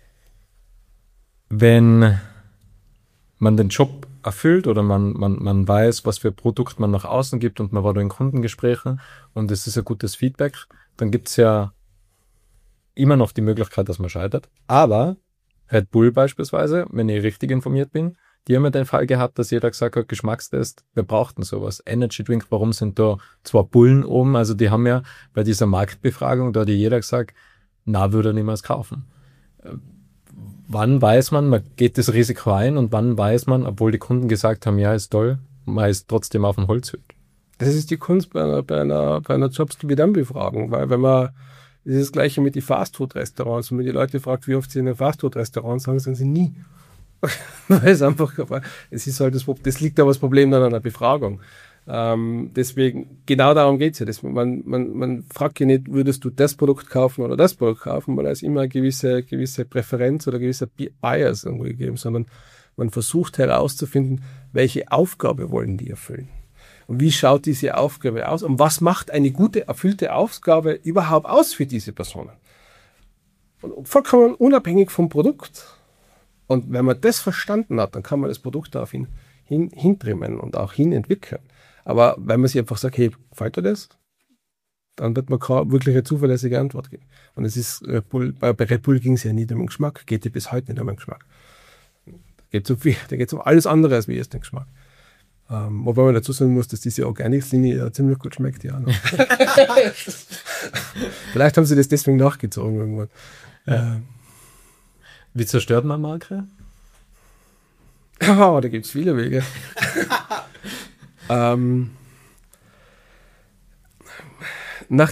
Wenn man den Job erfüllt oder man, man, man weiß, was für ein Produkt man nach außen gibt und man war da in Kundengesprächen und es ist ein gutes Feedback, dann gibt es ja immer noch die Möglichkeit, dass man scheitert. Aber Red Bull beispielsweise, wenn ich richtig informiert bin, die haben ja den Fall gehabt, dass jeder gesagt hat, Geschmackstest, wir brauchten sowas. Energy Drink, warum sind da zwei Bullen oben? Also die haben ja bei dieser Marktbefragung, da hat jeder gesagt, na, würde er niemals kaufen. Wann weiß man, man geht das Risiko ein und wann weiß man, obwohl die Kunden gesagt haben, ja, ist toll, man ist trotzdem auf dem Holzweg. Das ist die Kunst bei einer, bei einer, bei einer Jobs-to-be-done-Befragung, weil wenn man, das ist das Gleiche mit den Fastfood-Restaurants, wenn man die Leute fragt, wie oft sie in einem Fastfood-Restaurant sagen, sagen sie nie. Weil es einfach, es ist halt das, das liegt aber das Problem dann an der Befragung. Ähm, deswegen, genau darum geht's ja. Das, man, man, man fragt ja nicht, würdest du das Produkt kaufen oder das Produkt kaufen, weil da ist immer eine gewisse, gewisse Präferenz oder gewisser Bias irgendwo gegeben, sondern man versucht herauszufinden, welche Aufgabe wollen die erfüllen. Und wie schaut diese Aufgabe aus? Und was macht eine gute, erfüllte Aufgabe überhaupt aus für diese Personen? Und vollkommen unabhängig vom Produkt. Und wenn man das verstanden hat, dann kann man das Produkt darauf hin, hin, hintrimmen und auch hinentwickeln. Aber wenn man sich einfach sagt, hey, gefällt dir das? Dann wird man keine wirklich eine zuverlässige Antwort geben. Und es ist, Red Bull, bei Red Bull ging es ja nicht um den Geschmack, geht ja bis heute nicht um den Geschmack. Da geht es um, da geht's um alles andere als wie erst den Geschmack. Ähm, wobei man dazu sagen muss, dass diese Organics-Linie ja ziemlich gut schmeckt, ja. Vielleicht haben sie das deswegen nachgezogen irgendwann. Ja. Ähm, Wie zerstört man Marke? Oh, da gibt es viele Wege. ähm, nach,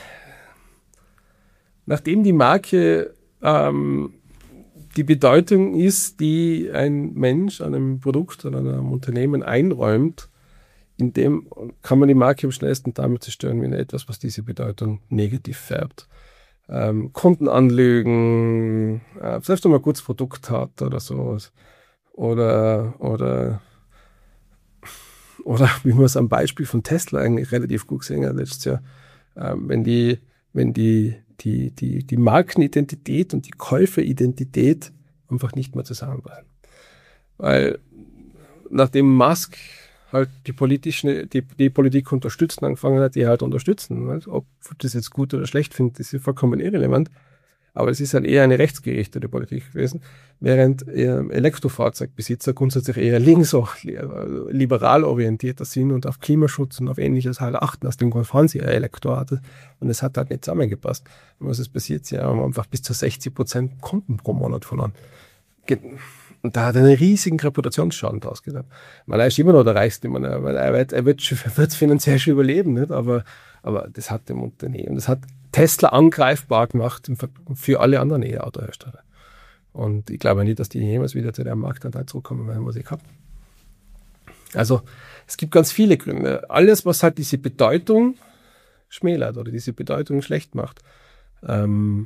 nachdem die Marke ähm, die Bedeutung ist, die ein Mensch einem Produkt oder einem Unternehmen einräumt, in dem kann man die Marke am schnellsten damit zerstören, wenn etwas, was diese Bedeutung negativ färbt. Ähm, Kunden anlügen, äh, selbst wenn man ein gutes Produkt hat oder sowas. Oder, oder, oder wie man es am Beispiel von Tesla eigentlich relativ gut gesehen hat letztes Jahr, ähm, wenn die, wenn die, die, die, die Markenidentität und die Käuferidentität einfach nicht mehr zusammenpassen. Weil nachdem Musk halt die politischen, die, die Politik unterstützen angefangen hat, die halt unterstützen. Also ob das jetzt gut oder schlecht findet, ist ja vollkommen irrelevant. Aber es ist halt eher eine rechtsgerichtete Politik gewesen, während äh, Elektrofahrzeugbesitzer grundsätzlich eher links auch liberal orientierter sind und auf Klimaschutz und auf Ähnliches halt achten. Aus dem Grund fahren sie ein Elektroauto und es hat halt nicht zusammengepasst. Und was ist passiert? Ja, haben einfach bis zu sechzig Prozent Kunden pro Monat verloren. Und da hat er einen riesigen Reputationsschaden draus gehabt. Weil er ist immer noch der Reichste, man, weil er wird, er wird, wird finanziell schon überleben, nicht? Aber, aber das hat dem Unternehmen, das hat Tesla angreifbar gemacht für alle anderen E-Auto-Hersteller. Und ich glaube nicht, dass die jemals wieder zu dem Marktanteil zurückkommen werden, was ich habe. Also es gibt ganz viele Gründe. Alles, was halt diese Bedeutung schmälert oder diese Bedeutung schlecht macht. Ähm,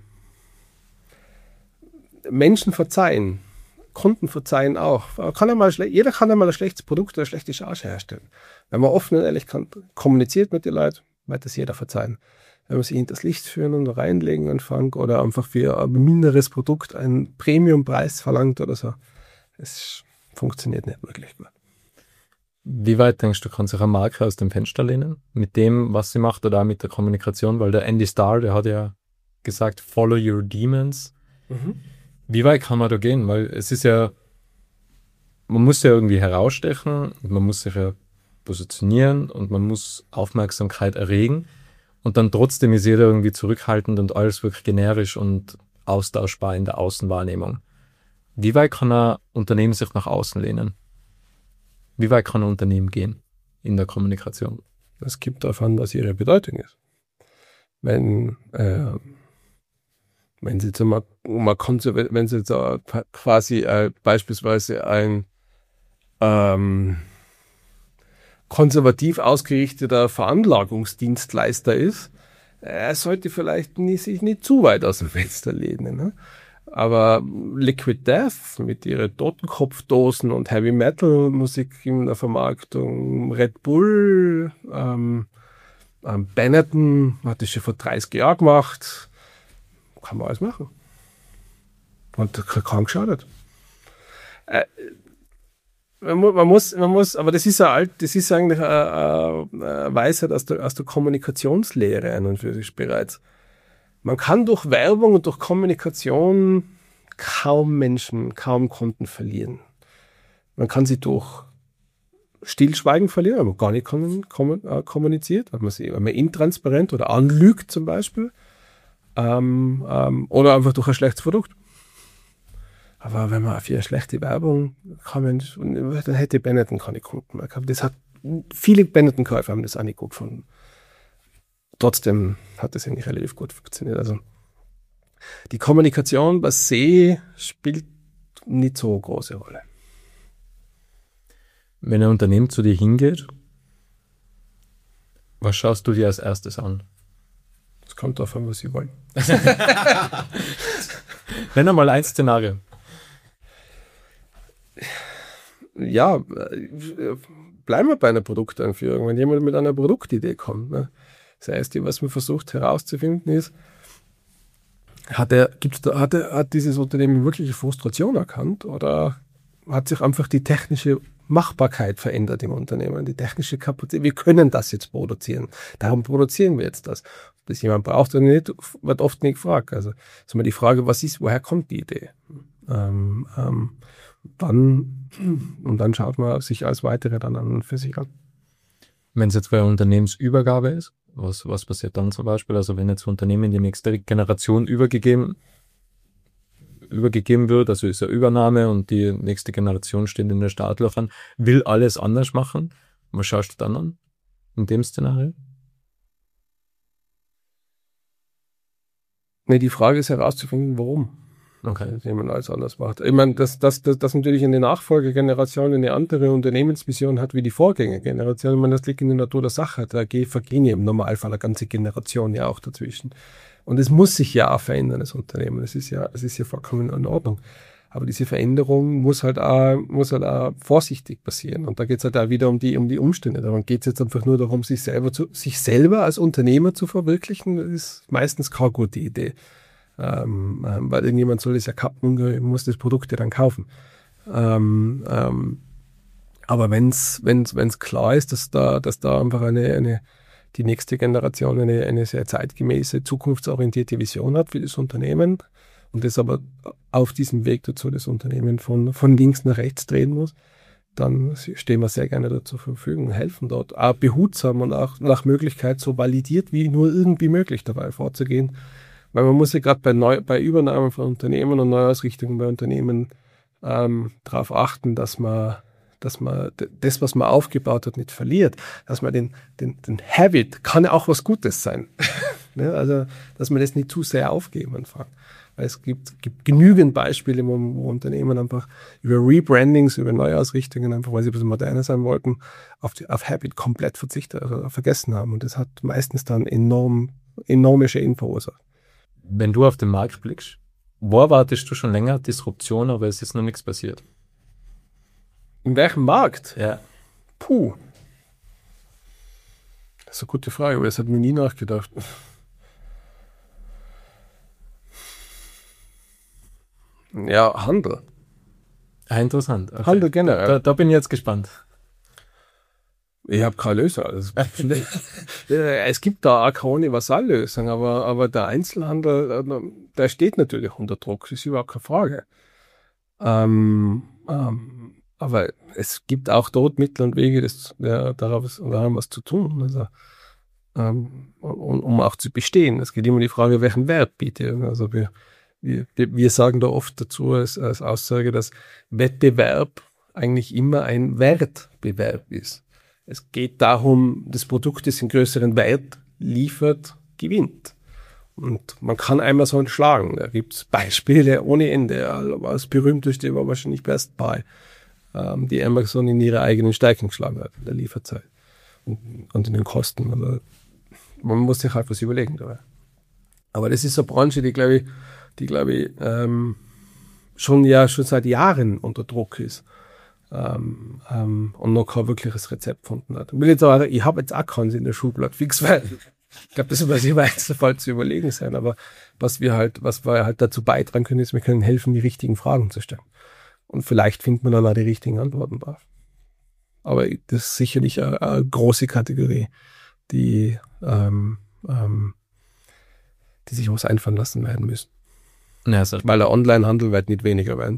Menschen verzeihen, Kunden verzeihen auch. Kann einmal schle- jeder kann einmal ein schlechtes Produkt oder eine schlechte Charge herstellen. Wenn man offen und ehrlich kann, kommuniziert mit den Leuten, wird das jeder verzeihen. Wenn man sie hinters Licht führen und reinlegen anfängt oder einfach für ein minderes Produkt einen Premiumpreis verlangt oder so. Es funktioniert nicht wirklich gut. Wie weit denkst du, kann sich eine Marke aus dem Fenster lehnen? Mit dem, was sie macht oder auch mit der Kommunikation? Weil der Andy Starr, der hat ja gesagt, follow your demons. Mhm. Wie weit kann man da gehen? Weil es ist ja, man muss ja irgendwie herausstechen, man muss sich ja positionieren und man muss Aufmerksamkeit erregen. Und dann trotzdem ist jeder irgendwie zurückhaltend und alles wirklich generisch und austauschbar in der Außenwahrnehmung. Wie weit kann ein Unternehmen sich nach außen lehnen? Wie weit kann ein Unternehmen gehen in der Kommunikation? Es gibt davon, was ihre Bedeutung ist. Wenn, äh, wenn sie jetzt mal, mal konserv- wenn sie jetzt äh, quasi äh, beispielsweise ein ähm, konservativ ausgerichteter Veranlagungsdienstleister ist, er sollte vielleicht nie, sich nicht zu weit aus dem Fenster lehnen. Ne? Aber Liquid Death mit ihren Totenkopfdosen und Heavy Metal Musik in der Vermarktung, Red Bull, ähm, ähm, Benetton hat das schon vor dreißig Jahren gemacht, kann man alles machen. Und kaum geschadet. Äh, Man, man, muss, man muss, aber das ist ja alt, das ist eigentlich eine, eine Weisheit aus der, aus der Kommunikationslehre an und für sich bereits. Man kann durch Werbung und durch Kommunikation kaum Menschen, kaum Kunden verlieren. Man kann sie durch Stillschweigen verlieren, weil man gar nicht kommuniziert, weil man sie, weil man intransparent oder anlügt zum Beispiel, ähm, ähm, oder einfach durch ein schlechtes Produkt. Aber wenn man für eine schlechte Werbung kann, man, dann hätte Benetton keine Kunden mehr gehabt. Das hat, viele Benetton-Käufer haben das auch nicht gut gefunden. Trotzdem hat das eigentlich relativ gut funktioniert. Also die Kommunikation per se spielt nicht so eine große Rolle. Wenn ein Unternehmen zu dir hingeht, was schaust du dir als erstes an? Das kommt darauf an, was sie wollen. Nenn einmal ein Szenario. Ja, bleiben wir bei einer Produkteinführung. Wenn jemand mit einer Produktidee kommt, ne? Das Erste, was man versucht herauszufinden ist, hat, er, gibt's da, hat, er, hat dieses Unternehmen wirkliche Frustration erkannt oder hat sich einfach die technische Machbarkeit verändert im Unternehmen, die technische Kapazität. Wir können das jetzt produzieren. Darum produzieren wir jetzt das. Ob das jemand braucht oder nicht, wird oft nicht gefragt. Also ist immer die Frage, was ist, woher kommt die Idee? Ähm, ähm, dann, und dann schaut man sich alles Weitere dann an und für sich an. Wenn es jetzt bei einer Unternehmensübergabe ist, was, was passiert dann zum Beispiel? Also wenn jetzt ein Unternehmen in die nächste Generation übergegeben, übergegeben wird, also ist eine Übernahme und die nächste Generation steht in den Startlöchern, will alles anders machen, was schaust du dann an in dem Szenario? Nee, die Frage ist herauszufinden, warum. Okay. Dass jemand alles anders macht. Ich meine, dass das, das, das natürlich eine Nachfolgegeneration eine andere Unternehmensmission hat wie die Vorgängergeneration. Ich meine, das liegt in der Natur der Sache. Da vergehen ja im Normalfall eine ganze Generation ja auch dazwischen. Und es muss sich ja auch verändern, das Unternehmen. Das ist ja, es ist ja vollkommen in Ordnung. Aber diese Veränderung muss halt auch, muss halt auch vorsichtig passieren. Und da geht es halt auch wieder um die, um die Umstände. Darum geht es jetzt einfach nur darum, sich selber zu, sich selber als Unternehmer zu verwirklichen. Das ist meistens keine gute Idee. Ähm, ähm, weil irgendjemand soll das ja kappen und muss das Produkt ja dann kaufen. Ähm, ähm, aber wenn's, wenn's, wenn's klar ist, dass da, dass da einfach eine, eine, die nächste Generation eine, eine sehr zeitgemäße, zukunftsorientierte Vision hat für das Unternehmen, und das aber auf diesem Weg dazu das Unternehmen von, von links nach rechts drehen muss, dann stehen wir sehr gerne dort zur Verfügung, helfen dort, auch behutsam und auch nach Möglichkeit so validiert wie nur irgendwie möglich dabei vorzugehen. Weil man muss ja gerade bei, Neu- bei Übernahmen von Unternehmen und Neuausrichtungen bei Unternehmen ähm, darauf achten, dass man, dass man d- das, was man aufgebaut hat, nicht verliert. Dass man den, den, den Habit, kann ja auch was Gutes sein. Ne? Also, dass man das nicht zu sehr aufgeben anfängt. Weil es gibt, gibt genügend Beispiele, wo, wo Unternehmen einfach über Rebrandings, über Neuausrichtungen, einfach weil sie ein bisschen moderner sein wollten, auf, die, auf Habit komplett verzichtet, also vergessen haben. Und das hat meistens dann enorm, enorme Schäden verursacht. Wenn du auf den Markt blickst, wo erwartest du schon länger Disruption, aber es ist noch nichts passiert? In welchem Markt? Ja. Puh. Das ist eine gute Frage, aber das hat mir nie nachgedacht. Ja, Handel. Ah, interessant. Okay. Handel generell. Da, da bin ich jetzt gespannt. Ich habe keine Lösung. Also, es gibt da auch keine Universallösung, aber, aber der Einzelhandel, der steht natürlich unter Druck, das ist überhaupt keine Frage. Ähm, ähm, aber es gibt auch dort Mittel und Wege, das, ja, darauf daran was zu tun, also, ähm, um, um auch zu bestehen. Es geht immer um die Frage, welchen Wert bietet. Also wir, wir, wir sagen da oft dazu als, als Aussage, dass Wettbewerb eigentlich immer ein Wertbewerb ist. Es geht darum, das Produkt, das einen größeren Wert liefert, gewinnt. Und man kann einmal so schlagen. Da gibt es Beispiele ohne Ende. Das berühmteste war wahrscheinlich Best Buy, ähm, die Amazon in ihre eigenen Stärken geschlagen hat, in der Lieferzeit und, und in den Kosten. Aber man muss sich halt was überlegen dabei. Aber das ist eine Branche, die, glaube ich, die, glaube ich, ähm, schon, ja, schon seit Jahren unter Druck ist. Ähm, ähm, und noch kein wirkliches Rezept gefunden hat. Ich will jetzt aber, ich habe jetzt auch keins in der Schublade fix, weil ich glaube, das wird sich im Einzelfall zu überlegen sein, aber was wir halt, was wir halt dazu beitragen können, ist, wir können helfen, die richtigen Fragen zu stellen. Und vielleicht findet man dann auch die richtigen Antworten drauf. Aber das ist sicherlich eine, eine große Kategorie, die, ähm, ähm, die sich was einfallen lassen werden müssen. Ja, also, Weil der Onlinehandel wird nicht weniger werden.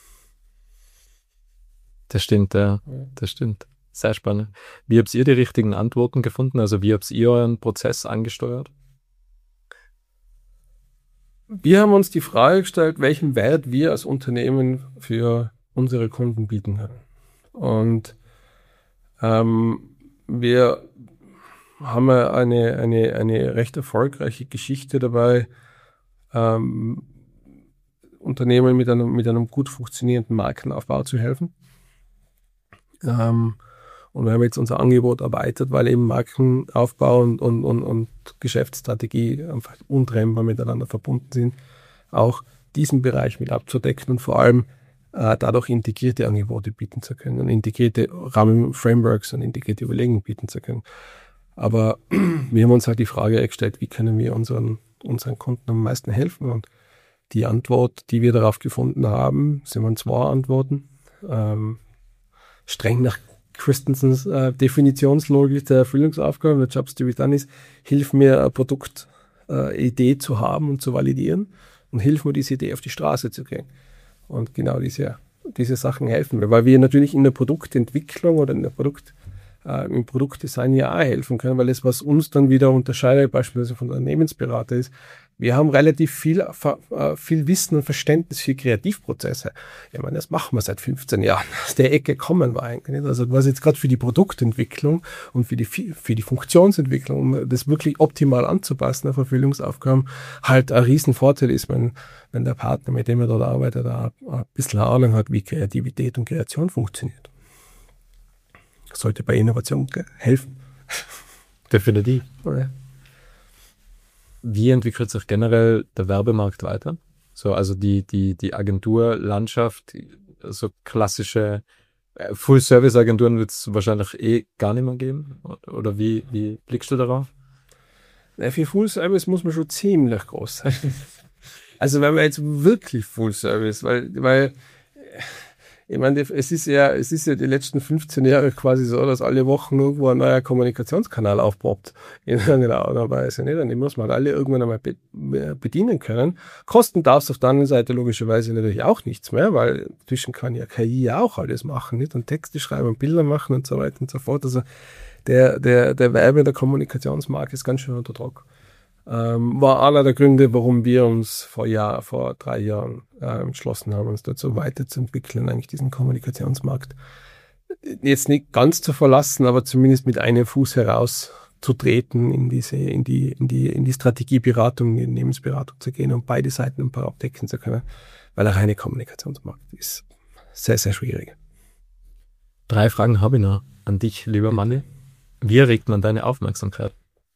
das stimmt, ja, das stimmt. Sehr spannend. Wie habt ihr die richtigen Antworten gefunden? Also wie habt ihr euren Prozess angesteuert? Wir haben uns die Frage gestellt, welchen Wert wir als Unternehmen für unsere Kunden bieten können. Und ähm, wir haben eine, eine, eine recht erfolgreiche Geschichte dabei, ähm, Unternehmen mit einem, mit einem gut funktionierenden Markenaufbau zu helfen. Ähm, und wir haben jetzt unser Angebot erweitert, weil eben Markenaufbau und, und, und, und Geschäftsstrategie einfach untrennbar miteinander verbunden sind, auch diesen Bereich mit abzudecken und vor allem äh, dadurch integrierte Angebote bieten zu können und integrierte Rahmenframeworks und integrierte Überlegungen bieten zu können. Aber wir haben uns halt die Frage gestellt, wie können wir unseren, unseren Kunden am meisten helfen? Und die Antwort, die wir darauf gefunden haben, sind wir zwei Antworten. Ähm, streng nach Christensens äh, Definitionslogik der Erfüllungsaufgabe, der Jobs to be done ist, hilf mir, eine Produktidee äh, zu haben und zu validieren und hilf mir, diese Idee auf die Straße zu kriegen. Und genau diese, diese Sachen helfen mir, weil wir natürlich in der Produktentwicklung oder in der Produkt, äh, im Produktdesign ja auch helfen können, weil das, was uns dann wieder unterscheidet, beispielsweise von Unternehmensberater ist, wir haben relativ viel, äh, viel Wissen und Verständnis für Kreativprozesse. Ich meine, das machen wir seit fünfzehn Jahren. Aus der Ecke kommen wir eigentlich nicht. Also was jetzt gerade für die Produktentwicklung und für die, für die Funktionsentwicklung, um das wirklich optimal anzupassen auf Erfüllungsaufgaben, halt ein Riesenvorteil ist, wenn, wenn der Partner, mit dem er dort arbeitet, da ein bisschen Ahnung hat, wie Kreativität und Kreation funktioniert. Das sollte bei Innovation helfen. Definitiv. Oder? Wie entwickelt sich generell der Werbemarkt weiter? So, also die, die, die Agenturlandschaft, so klassische Full-Service-Agenturen wird es wahrscheinlich eh gar nicht mehr geben. Oder wie, wie blickst du darauf? Ja, für Full-Service muss man schon ziemlich groß sein. Also wenn man jetzt wirklich Full-Service, weil, weil Ich meine, es ist ja, es ist ja die letzten fünfzehn Jahre quasi so, dass alle Wochen irgendwo ein neuer Kommunikationskanal aufpoppt. In irgendeiner Art und Weise, nicht? Und die muss man alle irgendwann einmal be- bedienen können. Kosten darf es auf der anderen Seite logischerweise natürlich auch nichts mehr, weil inzwischen kann ja K I ja auch alles machen, nicht? Und Texte schreiben und Bilder machen und so weiter und so fort. Also der, der, der Werbe- der Kommunikationsmarkt ist ganz schön unter Druck. Ähm, war einer der Gründe, warum wir uns vor Jahr, vor drei Jahren äh, entschlossen haben, uns dazu weiterzuentwickeln, eigentlich diesen Kommunikationsmarkt jetzt nicht ganz zu verlassen, aber zumindest mit einem Fuß herauszutreten in diese, in die, in die, in die Strategieberatung, in die Unternehmensberatung zu gehen und beide Seiten ein paar abdecken zu können, weil der reine Kommunikationsmarkt ist sehr, sehr schwierig. Drei Fragen habe ich noch an dich, lieber Manni. Wie erregt man deine Aufmerksamkeit?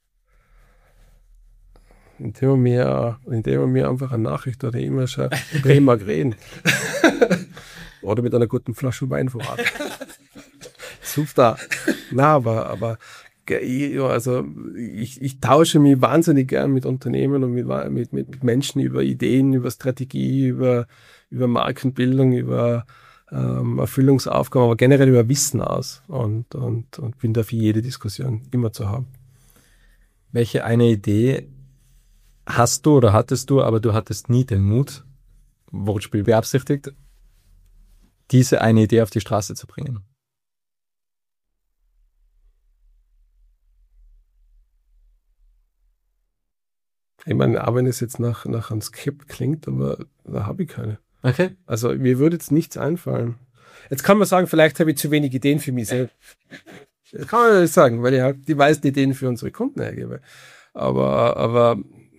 Indem man mir, indem man mir einfach eine Nachricht oder E-Mail schreibt, ich mag reden. Oder mit einer guten Flasche Wein voran. Super. Na, aber, aber, also, ich, ich tausche mich wahnsinnig gern mit Unternehmen und mit, mit, mit Menschen über Ideen, über Strategie, über, über Markenbildung, über, ähm, Erfüllungsaufgaben, aber generell über Wissen aus und, und, und bin da für jede Diskussion immer zu haben. Welche eine Idee hast du oder hattest du, aber du hattest nie den Mut, Wortspiel beabsichtigt, diese eine Idee auf die Straße zu bringen? Ich meine, auch wenn es jetzt nach, nach einem Skript klingt, aber da habe ich keine. Okay. Also mir würde jetzt nichts einfallen. Jetzt kann man sagen, vielleicht habe ich zu wenig Ideen für mich selbst. Das kann man nicht sagen, weil ich halt die meisten Ideen für unsere Kunden hergebe. Aber, aber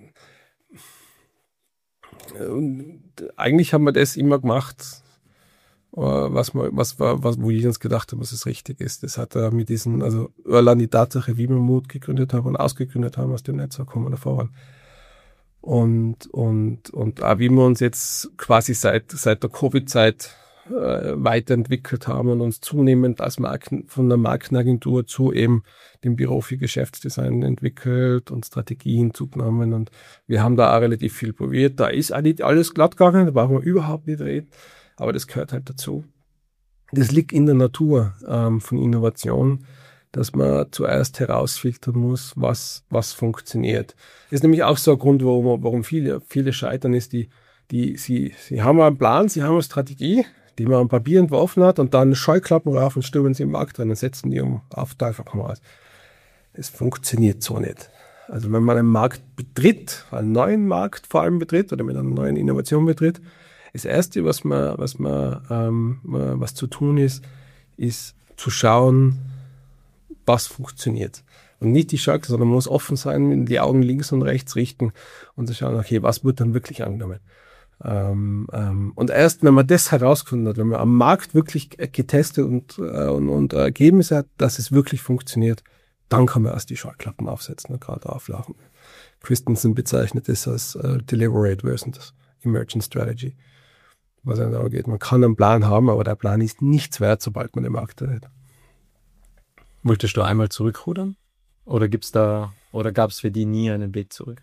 und eigentlich haben wir das immer gemacht, was wir, was war, was, wo ich uns gedacht habe, was es richtig ist. Das hat er mit diesen, also allein die Tatsache, wie wir Mut gegründet haben und ausgegründet haben, aus dem Netzwerk kommen wir davor waren. Und, und, und auch wie wir uns jetzt quasi seit, seit der Covid-Zeit äh, weiterentwickelt haben und uns zunehmend als Marken, von der Markenagentur zu eben dem Büro für Geschäftsdesign entwickelt und Strategien zugenommen. Und wir haben da auch relativ viel probiert. Da ist auch nicht alles glatt gegangen, da brauchen wir überhaupt nicht reden. Aber das gehört halt dazu. Das liegt in der Natur ähm, von Innovation, dass man zuerst herausfiltern muss, was, was funktioniert. Das ist nämlich auch so ein Grund, warum, warum viele, viele scheitern, ist die, die, sie, sie haben einen Plan, sie haben eine Strategie, die man am Papier entworfen hat und dann Scheuklappen rauf und stürmen sie im Markt rein und setzen die um auf Teufel komm raus. Es funktioniert so nicht. Also wenn man einen Markt betritt, einen neuen Markt vor allem betritt oder mit einer neuen Innovation betritt, das Erste, was man, was man, ähm, was zu tun ist, ist zu schauen, was funktioniert. Und nicht die Schaukel, sondern man muss offen sein, die Augen links und rechts richten und zu schauen, okay, was wird dann wirklich angenommen? Ähm, ähm, und erst, wenn man das herausgefunden hat, wenn man am Markt wirklich getestet und, äh, und, und Ergebnisse hat, dass es wirklich funktioniert, dann kann man erst die Scheuklappen aufsetzen und gerade auflaufen. Christensen bezeichnet das als äh, Deliberate versus Emergent Strategy. Was es da geht. Man kann einen Plan haben, aber der Plan ist nichts wert, sobald man den Markt hat. Wolltest du einmal zurückrudern? Oder gibt's da, oder gab es für die nie einen Weg zurück?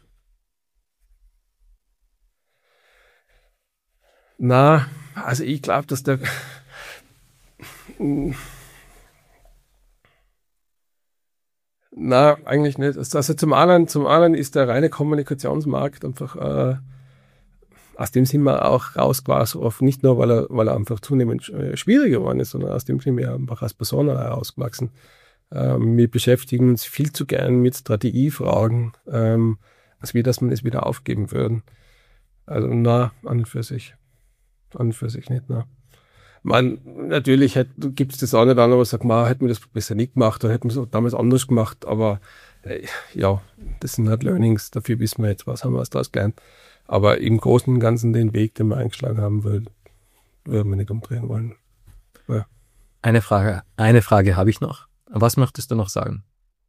Na, also ich glaube, dass der Na, eigentlich nicht. Also zum einen, zum einen ist der reine Kommunikationsmarkt einfach äh, aus dem sind wir auch raus quasi oft, nicht nur, weil er, weil er einfach zunehmend schwieriger geworden ist, sondern aus dem sind wir einfach als Person herausgewachsen. Ähm, wir beschäftigen uns viel zu gern mit Strategiefragen, ähm, als wir, dass wir das wieder aufgeben würden. Also na, an und für sich. An und für sich nicht, na. Man, natürlich gibt es das auch nicht an, aber sagt man, hätten wir das besser nicht gemacht oder hätten wir es damals anders gemacht, aber äh, ja, das sind halt Learnings, dafür wissen wir jetzt, was haben wir daraus gelernt. Aber im Großen und Ganzen den Weg, den wir eingeschlagen haben, würden wir nicht umdrehen wollen. Ja. Eine Frage, eine Frage habe ich noch. Was möchtest du noch sagen?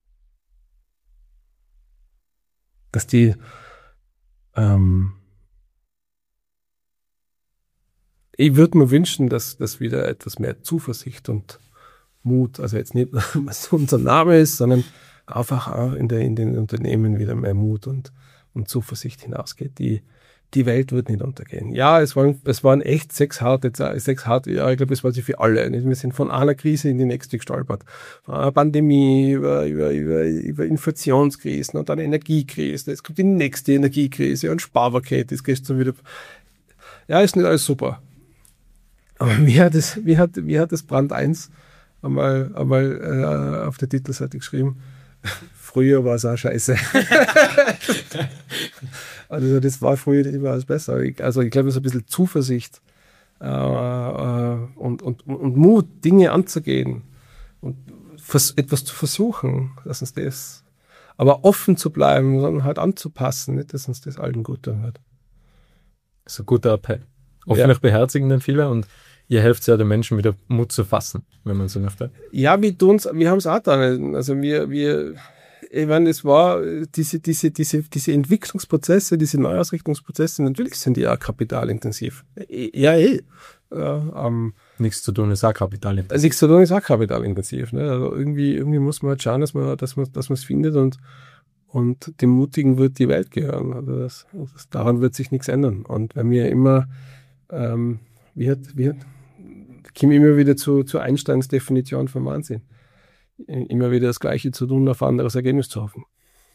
Dass die ähm, ich würde mir wünschen, dass, dass wieder etwas mehr Zuversicht und Mut, also jetzt nicht, was unser Name ist, sondern einfach auch in, der, in den Unternehmen wieder mehr Mut und, und Zuversicht hinausgeht. Die, die Welt wird nicht untergehen. Ja, es waren, es waren echt sechs harte, sechs harte Jahre. Ich glaube, es war sie für alle. Wir sind von einer Krise in die nächste gestolpert. Von einer Pandemie, über, über, über, über Inflationskrisen und dann Energiekrise. Jetzt kommt die nächste Energiekrise und Sparpaket. Das geht schon wieder. Ja, ist nicht alles super. Aber wie hat es, wie hat, wie hat das Brand eins einmal, einmal äh, auf der Titelseite geschrieben? Früher war es auch scheiße. Also das war früher immer alles besser. Ich, also ich glaube, es ist ein bisschen Zuversicht äh, äh, und, und, und Mut, Dinge anzugehen und vers- etwas zu versuchen, dass uns das, aber offen zu bleiben, sondern halt anzupassen, nicht, dass uns das allen gut tun wird. Das ist ein guter Appell. Hoffentlich ja. beherzigen den viele und ihr helft ja den Menschen wieder Mut zu fassen, wenn man so möchte. Ja, wir tun's, wir haben es auch getan. Also wir, wir, ich meine, es war diese, diese, diese, diese Entwicklungsprozesse, diese Neuausrichtungsprozesse, natürlich sind die auch kapitalintensiv. Ja, eh. Ja, ähm, nichts zu tun ist auch kapitalintensiv. Nichts zu tun ist auch kapitalintensiv. Ne? Also irgendwie, irgendwie muss man halt schauen, dass man, dass man, dass man es findet und, und dem Mutigen wird die Welt gehören. Also das, das, daran wird sich nichts ändern. Und wenn wir immer, ähm, wie hat, wie hat, komme immer wieder zu, zu Einsteins Definition von Wahnsinn. Immer wieder das Gleiche zu tun, auf ein anderes Ergebnis zu hoffen.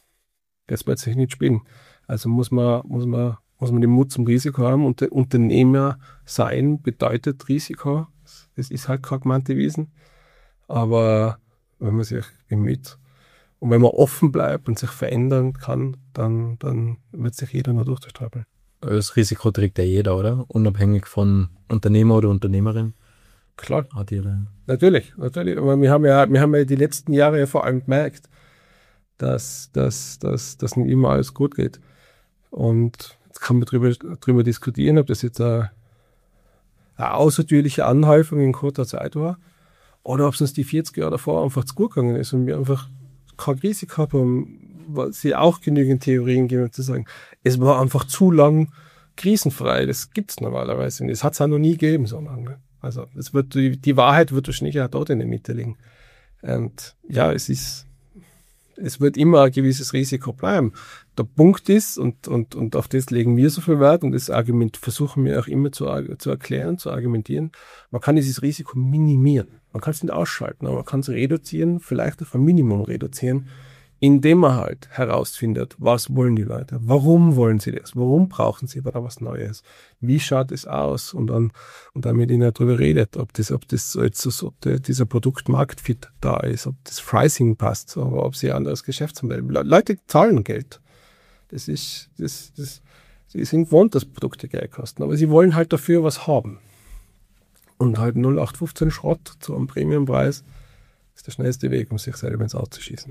Das wird sich nicht spielen. Also muss man, muss man, muss man den Mut zum Risiko haben und der Unternehmer sein bedeutet Risiko. Das ist halt keine gemeinte Wiesen. Aber wenn man sich bemüht und wenn man offen bleibt und sich verändern kann, dann, dann wird sich jeder nur durchstrampeln. Das Risiko trägt ja jeder, oder? Unabhängig von Unternehmer oder Unternehmerin. Klar. Hat jeder. Natürlich, natürlich. Aber wir haben ja, wir haben ja die letzten Jahre ja vor allem gemerkt, dass, dass, dass, dass nicht immer alles gut geht. Und jetzt kann man drüber, drüber diskutieren, ob das jetzt eine, eine außertürliche Anhäufung in kurzer Zeit war oder ob es uns die vierzig Jahre davor einfach zu gut gegangen ist und wir einfach kein Risiko haben, weil sie auch genügend Theorien geben, um zu sagen, es war einfach zu lang krisenfrei. Das gibt es normalerweise nicht. Das hat es auch noch nie gegeben, so lange. Also es wird die, die Wahrheit wird wahrscheinlich auch dort in der Mitte liegen. Und ja, es ist, es wird immer ein gewisses Risiko bleiben. Der Punkt ist, und, und, und auf das legen wir so viel Wert und das Argument versuchen wir auch immer zu, zu erklären, zu argumentieren, man kann dieses Risiko minimieren. Man kann es nicht ausschalten, aber man kann es reduzieren, vielleicht auf ein Minimum reduzieren, indem man halt herausfindet, was wollen die Leute, warum wollen sie das, warum brauchen sie da was Neues, wie schaut es aus und dann, und dann mit ihnen darüber redet, ob das, ob das so jetzt so, ob der, dieser Produkt-Marktfit da ist, ob das Pricing passt, oder ob sie ein anderes Geschäftsmodell, Leute zahlen Geld. Das ist, das, das, sie sind gewohnt, dass Produkte Geld kosten, aber sie wollen halt dafür was haben. Und halt null acht fünfzehn Schrott zu einem Premiumpreis ist der schnellste Weg, um sich selber ins Auto zu schießen.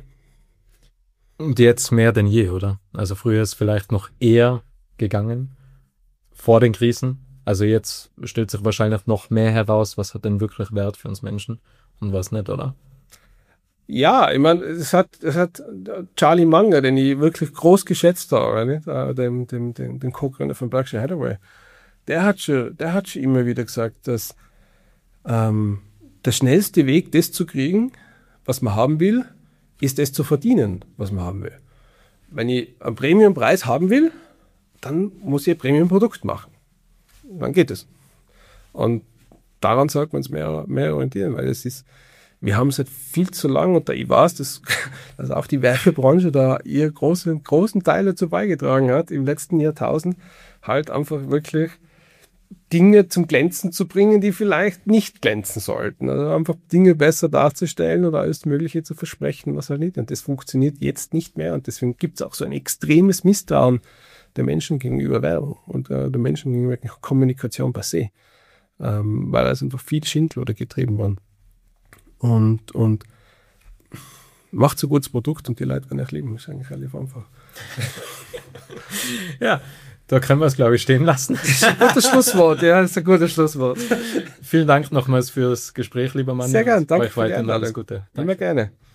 Und jetzt mehr denn je, oder? Also früher ist vielleicht noch eher gegangen, vor den Krisen. Also jetzt stellt sich wahrscheinlich noch mehr heraus, was hat denn wirklich Wert für uns Menschen und was nicht, oder? Ja, ich meine, es hat, es hat Charlie Munger, den ich wirklich groß geschätzt habe, nicht? dem, dem, dem, dem Co-Gründer von Berkshire Hathaway, der hat schon, der hat schon immer wieder gesagt, dass ähm, der schnellste Weg, das zu kriegen, was man haben will, ist es zu verdienen, was man haben will. Wenn ich einen Premiumpreis haben will, dann muss ich ein Premium-Produkt machen. Dann geht es. Und daran sollte man es mehr, mehr orientieren, weil es ist, wir haben seit viel zu lang, und da ich weiß, dass, dass auch die Werbebranche da ihren großen, großen Teil dazu beigetragen hat, im letzten Jahrtausend halt einfach wirklich Dinge zum Glänzen zu bringen, die vielleicht nicht glänzen sollten. Also einfach Dinge besser darzustellen oder alles Mögliche zu versprechen, was halt nicht. Und das funktioniert jetzt nicht mehr. Und deswegen gibt es auch so ein extremes Misstrauen der Menschen gegenüber Werbung und äh, der Menschen gegenüber Kommunikation per se. Ähm, weil es einfach viel Schindluder getrieben worden. Und, und macht so gutes Produkt und die Leute werden euch lieben. Das ist eigentlich relativ einfach. Ja. Da können wir es, glaube ich, stehen lassen. Das ist ein gutes Schlusswort, ja, das ist ein gutes Schlusswort. Vielen Dank nochmals fürs Gespräch, lieber Mann. Sehr gerne, danke euch weiterhin alles Gute. Danke. Immer gerne.